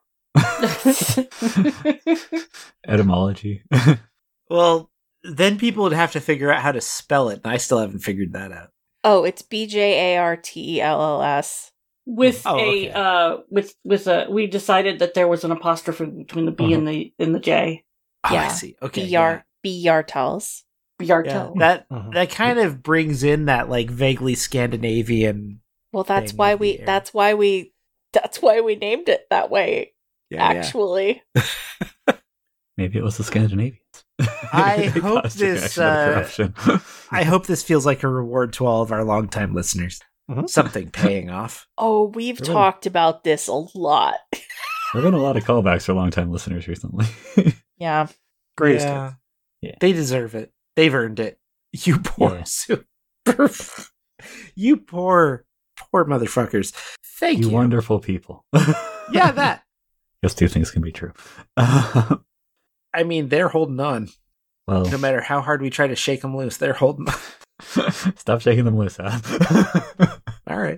Etymology. Well, then people would have to figure out how to spell it, and I still haven't figured that out. Oh, it's BJARTELLS. With Oh, okay. we decided that there was an apostrophe between the B and the J. Oh, I Yeah. see. Okay. Yartels. BRTel. That Mhm. that kind of brings in that like vaguely Scandinavian. Well, that's Thing why of we the air. that's why we named it that way. Actually. Maybe it was the Scandinavians. I They hope caused a this, connection to corruption. I hope this feels like a reward to all of our longtime listeners. Mhm. Something paying off. Oh, we've Really? talked about this a lot. There have been a lot of callbacks for longtime listeners recently. Yeah. Greatest Yeah. hits. Yeah. They deserve it. They've earned it. You poor Yeah. super. You poor motherfuckers. Thank you. You wonderful people. Yeah, that. Guess two things can be true. I mean, they're holding on. Well, No matter how hard we try to shake them loose, they're holding on. stop shaking them loose, Adam. All right.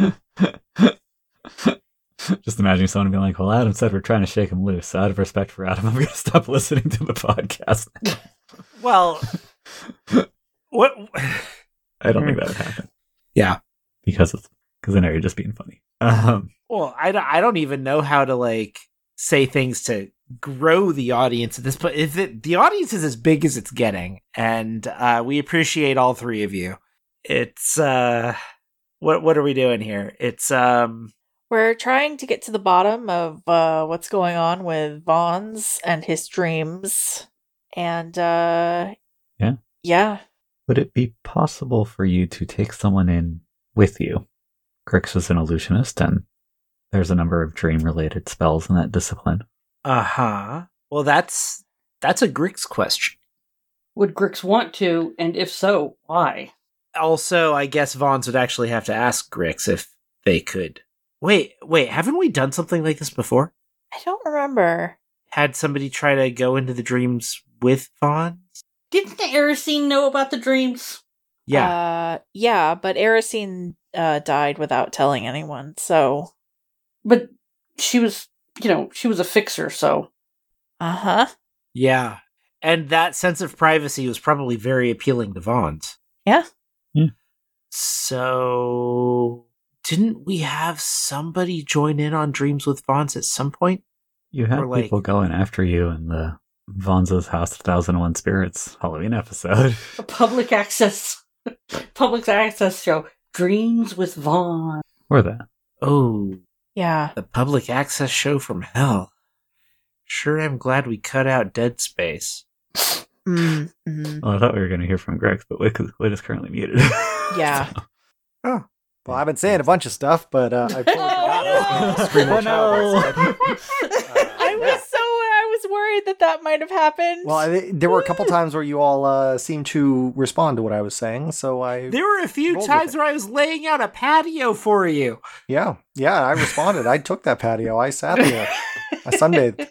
Just imagining someone being like, well, Adam said we're trying to shake him loose. So out of respect for Adam, I'm going to stop listening to the podcast. Well, what? I don't think that would happen. Yeah. Because I know you're just being funny. Well, I don't even know how to like say things to grow the audience at this point. The audience is as big as it's getting, and we appreciate all three of you. It's what are we doing here? It's We're trying to get to the bottom of what's going on with Vaughn's and his dreams. And yeah. Would it be possible for you to take someone in with you? Crix is an illusionist, and there's a number of dream-related spells in that discipline. uh-huh. Well, that's a Grix question. Would Grix want to, and if so, why? Also, I guess Vaughn's would actually have to ask Grix if they could. Wait, haven't we done something like this before? I don't remember. Had somebody try to go into the dreams with Vaughn? Didn't the Erisine know about the dreams? Yeah. Yeah, but Erisine died without telling anyone, so. But she was, she was a fixer, so. Uh-huh. Yeah. And that sense of privacy was probably very appealing to Vaughn's. Yeah. Yeah. So, didn't we have somebody join in on Dreams with Vaughn's at some point? You had Or, like- people going after you in the Vonza's House of 1001 Spirits Halloween episode. A public access show. Dreams with Vaughn. Or that. Oh, Yeah. the public access show from hell. Sure am glad we cut out Dead Space. Mm-hmm. Well, I thought we were going to hear from Greg, but Wit is currently muted. Yeah. Well, I've been saying a bunch of stuff, but I totally forgot I was going to scream Oh, at Child. no. I was worried that might have happened. Well, there were a couple times where you all seemed to respond to what I was saying, so I There were a few Rolled with times it. where I was laying out a patio for you. yeah, I responded. I took that patio. I sat there. I sunbathed.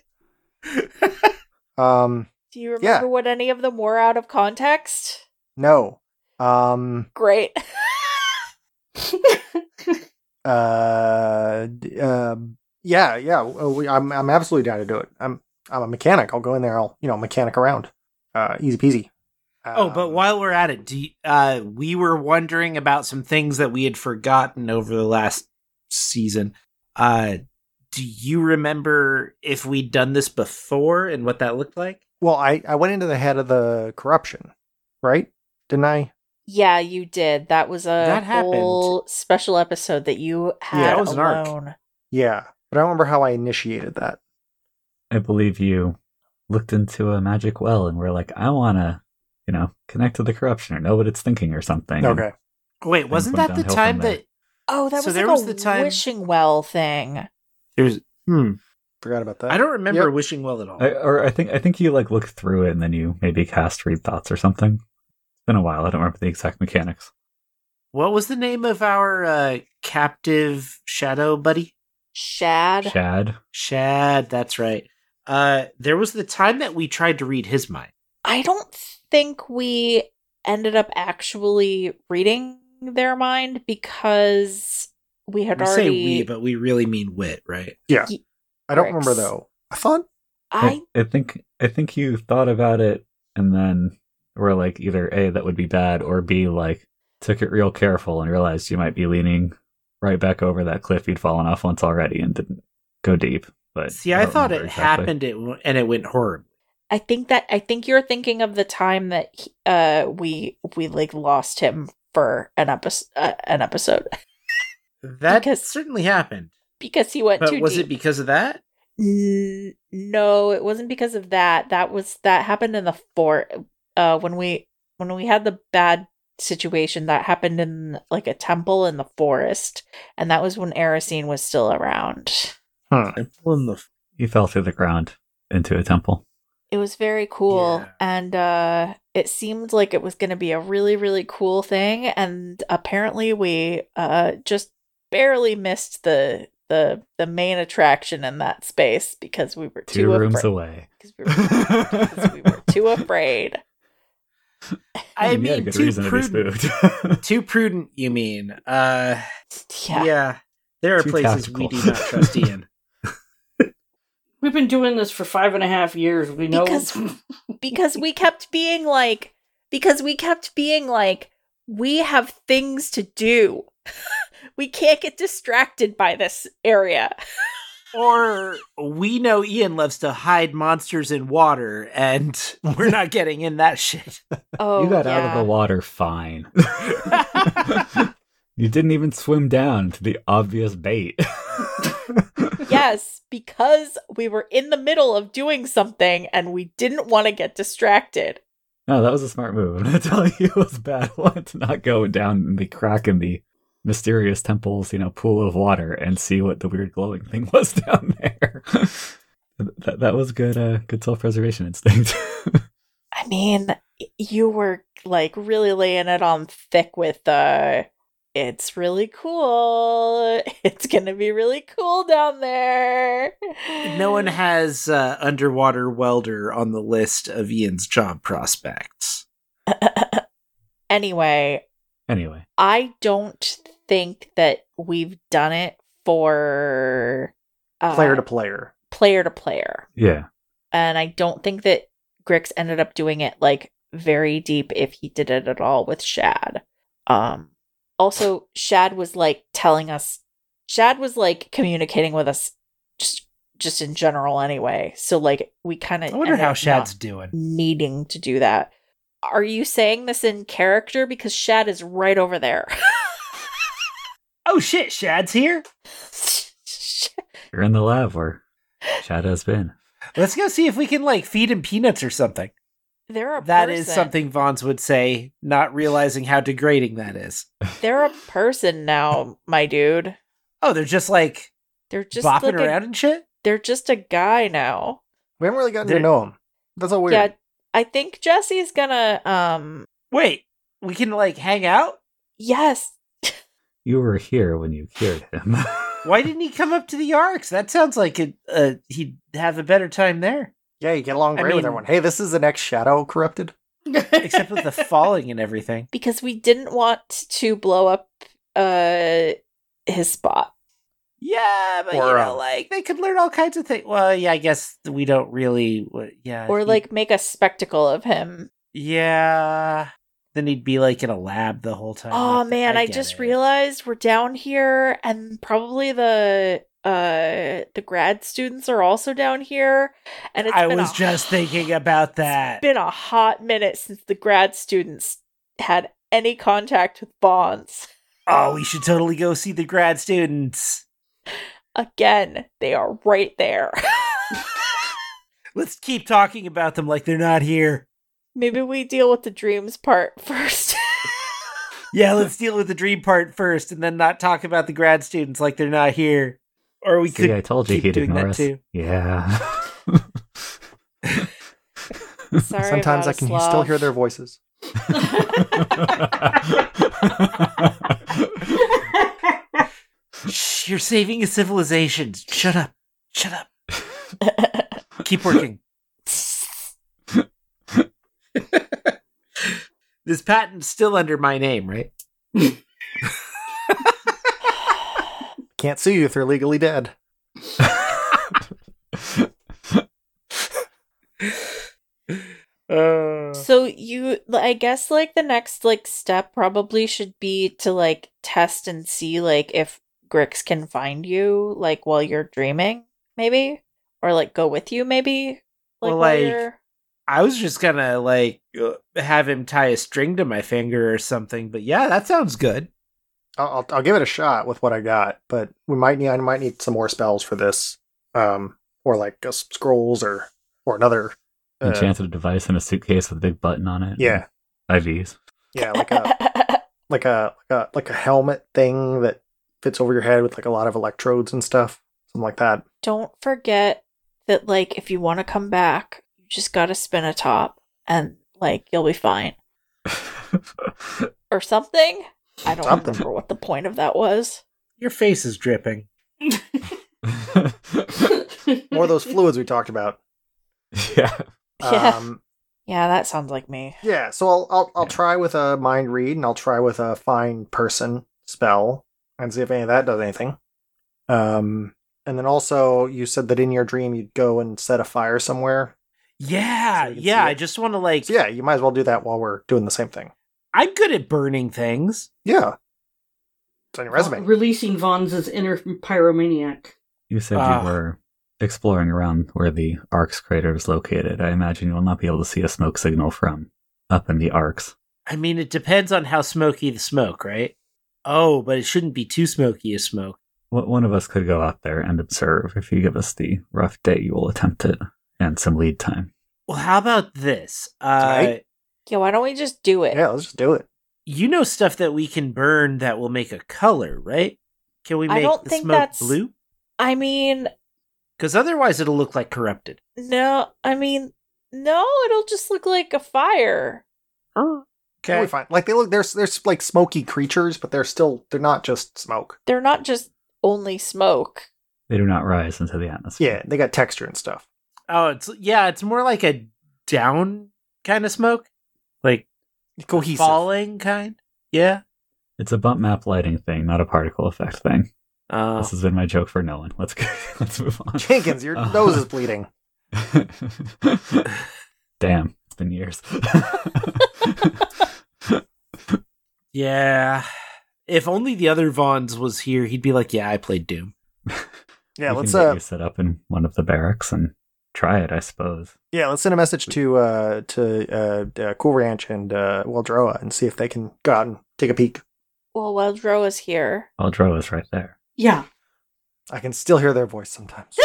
Do you remember what any of them were out of context? No. Great. Yeah. I'm absolutely down to do it. I'm a mechanic. I'll go in there. I'll mechanic around. Easy peasy. But while we're at it, we were wondering about some things that we had forgotten over the last season. Do you remember if we'd done this before and what that looked like? Well, I went into the head of the corruption, right? Didn't I? Yeah, you did. That was That whole special episode that you had Yeah, that was an arc. alone. Yeah, but I don't remember how I initiated that. I believe you looked into a magic well and were like, I want to, connect to the corruption or know what it's thinking or something. Okay. Wait, wasn't went that the downhill time from there. that Oh, that So was there like was a the time- wishing well thing. there's Forgot about that. I don't remember Yep. wishing well at all. I think you like look through it and then you maybe cast read thoughts or something. It's been a while. I don't remember the exact mechanics. What was the name of our captive shadow buddy? Shad. Shad, that's right. There was the time that we tried to read his mind. I don't think we ended up actually reading their mind because we had We already. say we, but we really mean Wit, right? Yeah. Ye- I don't remember, Bricks. though. I thought... I I think you thought about it and then were like either A, that would be bad, or B, like took it real careful and realized you might be leaning right back over that cliff you'd fallen off once already and didn't go deep. But See, I don't thought it remember exactly. happened and it went horribly. I think you're thinking of the time that we like lost him for an episode That Because- certainly happened. because he went But too was deep. it because of that? No, it wasn't because of that. That happened in the fort. When we had the bad situation that happened in like a temple in the forest, and that was when Erosine was still around. Temple in the You fell through the ground into a temple. It was very cool, Yeah. and it seemed like it was going to be a really, really cool thing. And apparently, we just barely missed the main attraction in that space because we were Two too rooms afraid. away. Because we were too afraid. I mean, you had a mean, good too reason to be prudent. spooked. Too prudent, you mean? Yeah. Yeah. There are Too places tactical. we do not trust Ian. We've been doing this for 5.5 years. We know. Because we kept being like, we have things to do. We can't get distracted by this area. Or we know Ian loves to hide monsters in water, and we're not getting in that shit. Oh, You got out of yeah. the water fine. You didn't even swim down to the obvious bait. Yes, because we were in the middle of doing something and we didn't want to get distracted. No, that was a smart move. I'm gonna tell you it was bad. I wanted to not go down in the crack in the mysterious temple's, pool of water and see what the weird glowing thing was down there. that was good self-preservation instinct. I mean, you were like really laying it on thick with it's really cool. It's gonna be really cool down there. No one has underwater welder on the list of Ian's job prospects. Anyway, I don't think that we've done it for Player to player. player to player. Yeah. And I don't think that Grix ended up doing it like very deep if he did it at all with Shad. Also, Shad was like communicating with us just in general anyway. So like we kind of I wonder how Shad's doing. needing to do that. Are you saying this in character? Because Shad is right over there. Oh shit, Shad's here? You're in the lab where Shad has been. Let's go see if we can feed him peanuts or something. They're a That person. is something Vons would say, not realizing how degrading that is. They're a person now, my dude. Oh, they're just They're just bopping like around and shit? they're just a guy now. We haven't really gotten They're- to know him. That's all weird. Yeah, I think Jesse's gonna Wait, we can hang out? yes. You were here when you cured him. Why didn't he come up to the Arcs? That sounds like he'd have a better time there. Yeah, you get along I great with mean- everyone. Hey, this is the next Shadow corrupted. Except with the falling and everything. Because we didn't want to blow up his spot. Yeah, but Or, they could learn all kinds of things. Well, yeah, I guess we don't really. Yeah, Or make a spectacle of him. Yeah. Then he'd be in a lab the whole time. Oh man, I get just it. realized we're down here and probably the grad students are also down here. And I was just thinking about that. It's been a hot minute since the grad students had any contact with Bonds. Oh, we should totally go see the grad students. Again, they are right there. Let's keep talking about them like they're not here. Maybe we deal with the dreams part first. Yeah, let's deal with the dream part first and then not talk about the grad students like they're not here. Or we See, could I told you keep he'd doing ignore that us. too. Yeah. Sorry Sometimes about I can Slav. still hear their voices. Shh, you're saving a civilization. Shut up. Shut up. Keep working. This patent's still under my name, right? Can't sue you if they're legally dead. So I guess like the next like step probably should be to like test and see like if Grix can find you like while you're dreaming, maybe, or like go with you, maybe. Well, while like, you're... I was just gonna like have him tie a string to my finger or something, but yeah, that sounds good. I'll give it a shot with what I got, but I might need some more spells for this, or like scrolls or another Enchanted device in a suitcase with a big button on it. Yeah, IVs. yeah, like a helmet thing that fits over your head with like a lot of electrodes and stuff, something like that. Don't forget that like if you want to come back, you just gotta spin a top and like you'll be fine. Or something. I don't remember what the point of that was. Your face is dripping. More of those fluids we talked about. Yeah. Yeah. Yeah, that sounds like me. Yeah, so I'll try with a mind read, and I'll try with a find person spell, and see if any of that does anything. And then also, you said that in your dream you'd go and set a fire somewhere. Yeah, So you can yeah. see it. I just want to like. So yeah, you might as well do that while we're doing the same thing. I'm good at burning things. Yeah. It's on your resume. Releasing Vaughn's inner pyromaniac. You said you were exploring around where the Arcs crater is located. I imagine you will not be able to see a smoke signal from up in the Arcs. I mean, it depends on how smoky the smoke, right? Oh, but it shouldn't be too smoky a smoke. One of us could go out there and observe if you give us the rough day you will attempt it and some lead time. Well, how about this? Tonight? Yeah, why don't we just do it? Yeah, let's just do it. You know stuff that we can burn that will make a color, right? Can we I make don't the think smoke that's- blue? I mean, Because otherwise it'll look like corrupted. no, it'll just look like a fire. It'll Okay. be fine. Like there's like smoky creatures, but they're not just smoke. They're not just only smoke. They do not rise into the atmosphere. Yeah, they got texture and stuff. Oh, it's more like a down kind of smoke. Like Cohesive. falling kind. Yeah. It's a bump map lighting thing, not a particle effect thing. Oh. This has been my joke for Nolan. Let's go. Let's move on. Jenkins, your nose is bleeding. Damn, it's been years. Yeah. If only the other Vaughns was here, he'd be like, "Yeah, I played Doom." Yeah, We let's can get you set up in one of the barracks and try it, I suppose. let's send a message to Cool Ranch and Wildroa and see if they can go out and take a peek. Well, Weldro is here. Aldro is right there. Yeah. I can still hear their voice sometimes.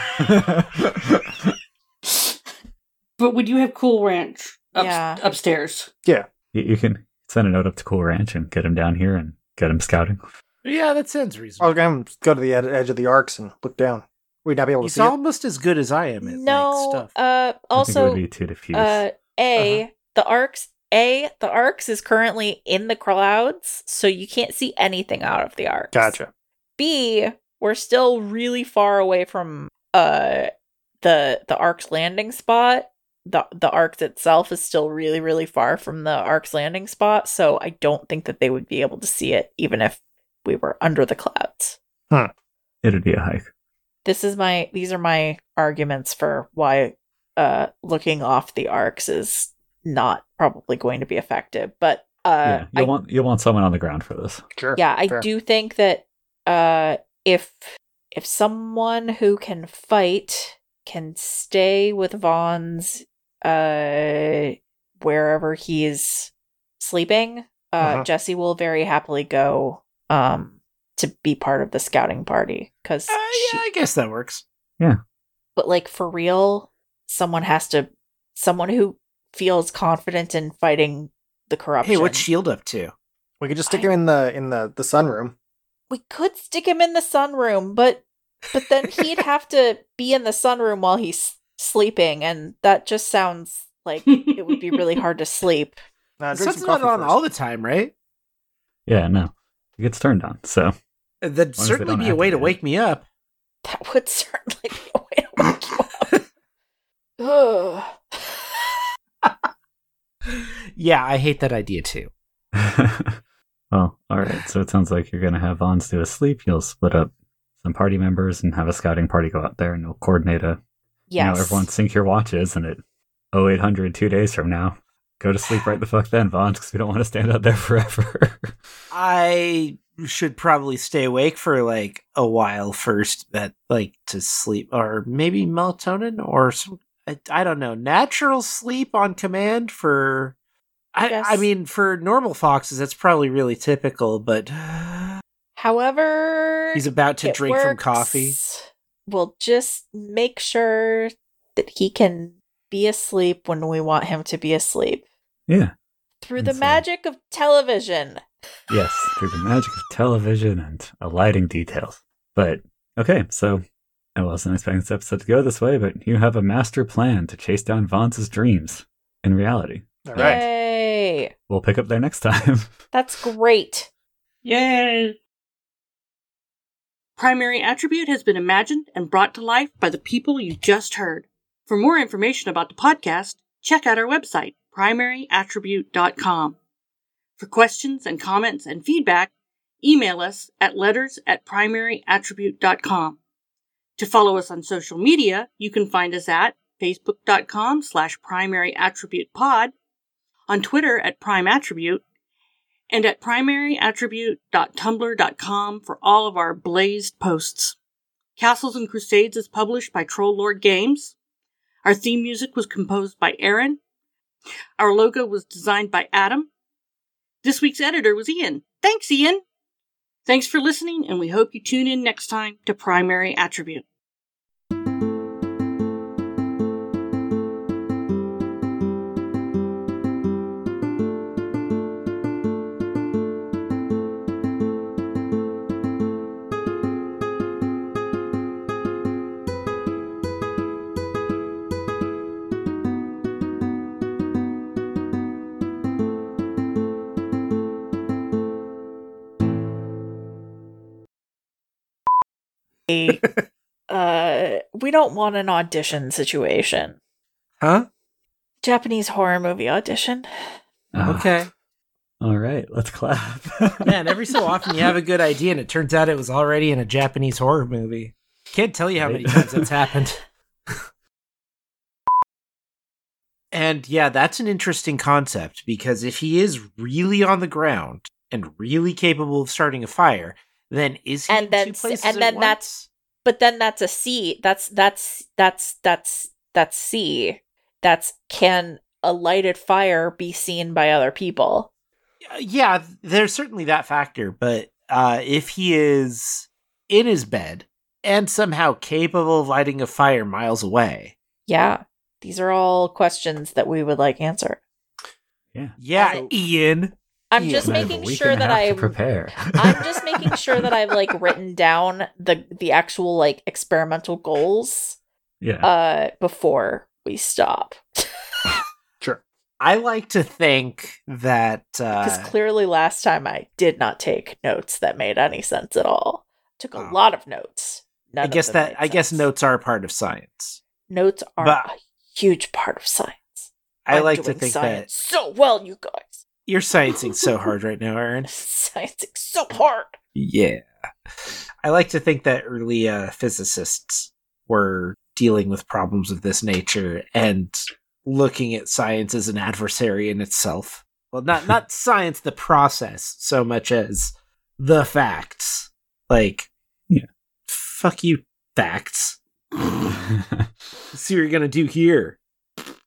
But would you have Cool Ranch Yeah. upstairs? You can send a note up to Cool Ranch and get him down here and get him scouting. Yeah, that sounds I reasonable. was going to go to the edge of the arcs and look down. We'd not be able to He's see it. almost as good as I am at like, No, stuff. I think it also, would be too diffuse. the arcs is currently in the clouds, so you can't see anything out of the arcs. Gotcha. B, we're still really far away from the arc's landing spot. The arc itself is still really, really far from the arc's landing spot, so I don't think that they would be able to see it even if we were under the clouds. It'd be a hike. These are my arguments for why looking off the arcs is not probably going to be effective. But you'll want someone on the ground for this. Sure. yeah, I fair. do think that if someone who can fight can stay with Vaughn's wherever he's sleeping, Jesse will very happily go to be part of the scouting party because Yeah, I guess that works. but like for real, someone who feels confident in fighting the corruption. Hey, what's Shield up to? We could just stick him in the sunroom. We could stick him in the sunroom, but But then he'd have to be in the sunroom while he's sleeping, and that just sounds like it would be really hard to sleep. Nah, The drink sun's some not coffee on first. all the time, right? Yeah, no. It gets turned on, so. That'd as they certainly don't be a way to activate it. wake me up. That would certainly be a way to wake you up. Ugh. Yeah, I hate that idea too. Well, alright, so it sounds like you're gonna have Vons do a sleep. You'll split up some party members and have a scouting party go out there, and you'll coordinate a, Yes. everyone sync your watches, and at 0800 2 days from now, go to sleep right the fuck then, Vons, because we don't want to stand out there forever. I should probably stay awake for like a while first, to sleep, or maybe melatonin or some. I don't know, natural sleep on command for. I Yes. mean, for normal foxes, that's probably really typical, but However, he's about to it drink from works. coffee. We'll just make sure that he can be asleep when we want him to be asleep. Yeah. Through the Insane. magic of television. Yes, through the magic of television and lighting details. But, okay, so I wasn't expecting this episode to go this way, but you have a master plan to chase down Vons' dreams in reality. All right. Yay! We'll pick up there next time. That's great. Yay! Primary Attribute has been imagined and brought to life by the people you just heard. For more information about the podcast, check out our website, primaryattribute.com. For questions and comments and feedback, email us at letters@primaryattribute.com. To follow us on social media, you can find us at facebook.com/primaryattributepod, on Twitter at primeattribute, and at primaryattribute.tumblr.com for all of our blazed posts. Castles and Crusades is published by Troll Lord Games. Our theme music was composed by Aaron. Our logo was designed by Adam. This week's editor was Ian. Thanks, Ian! Thanks for listening, and we hope you tune in next time to Primary Attribute. We don't want an audition situation. Huh? Japanese horror movie audition. Okay. All right, let's clap. Man, every so often you have a good idea and it turns out it was already in a Japanese horror movie. Can't tell you how many times that's happened. And yeah, that's an interesting concept, because if he is really on the ground and really capable of starting a fire, then is he And in then- two places and at then once? that's- But then that's a C. That's C. That's, can a lighted fire be seen by other people? Yeah, there's certainly that factor, but if he is in his bed and somehow capable of lighting a fire miles away, Yeah. These are all questions that we would like answered. yeah, So- Ian. I'm Yeah. just And I have a making week sure and a that half to I've prepare. I'm just making sure that I've like written down the actual like experimental goals Yeah. before we stop. Sure. I like to think that Because clearly last time I did not take notes that made any sense at all. Took a Oh. lot of notes. None I of guess them that made I guess sense. notes are a part of science. Notes are But- a huge part of science. I I'm like to doing think science so well, you guys. that you're sciencing so hard right now, Aaron. Sciencing so hard. Yeah. I like to think that early physicists were dealing with problems of this nature and looking at science as an adversary in itself. Well, not science, the process, so much as the facts. Like, Yeah. fuck you, facts. See what you're gonna do here.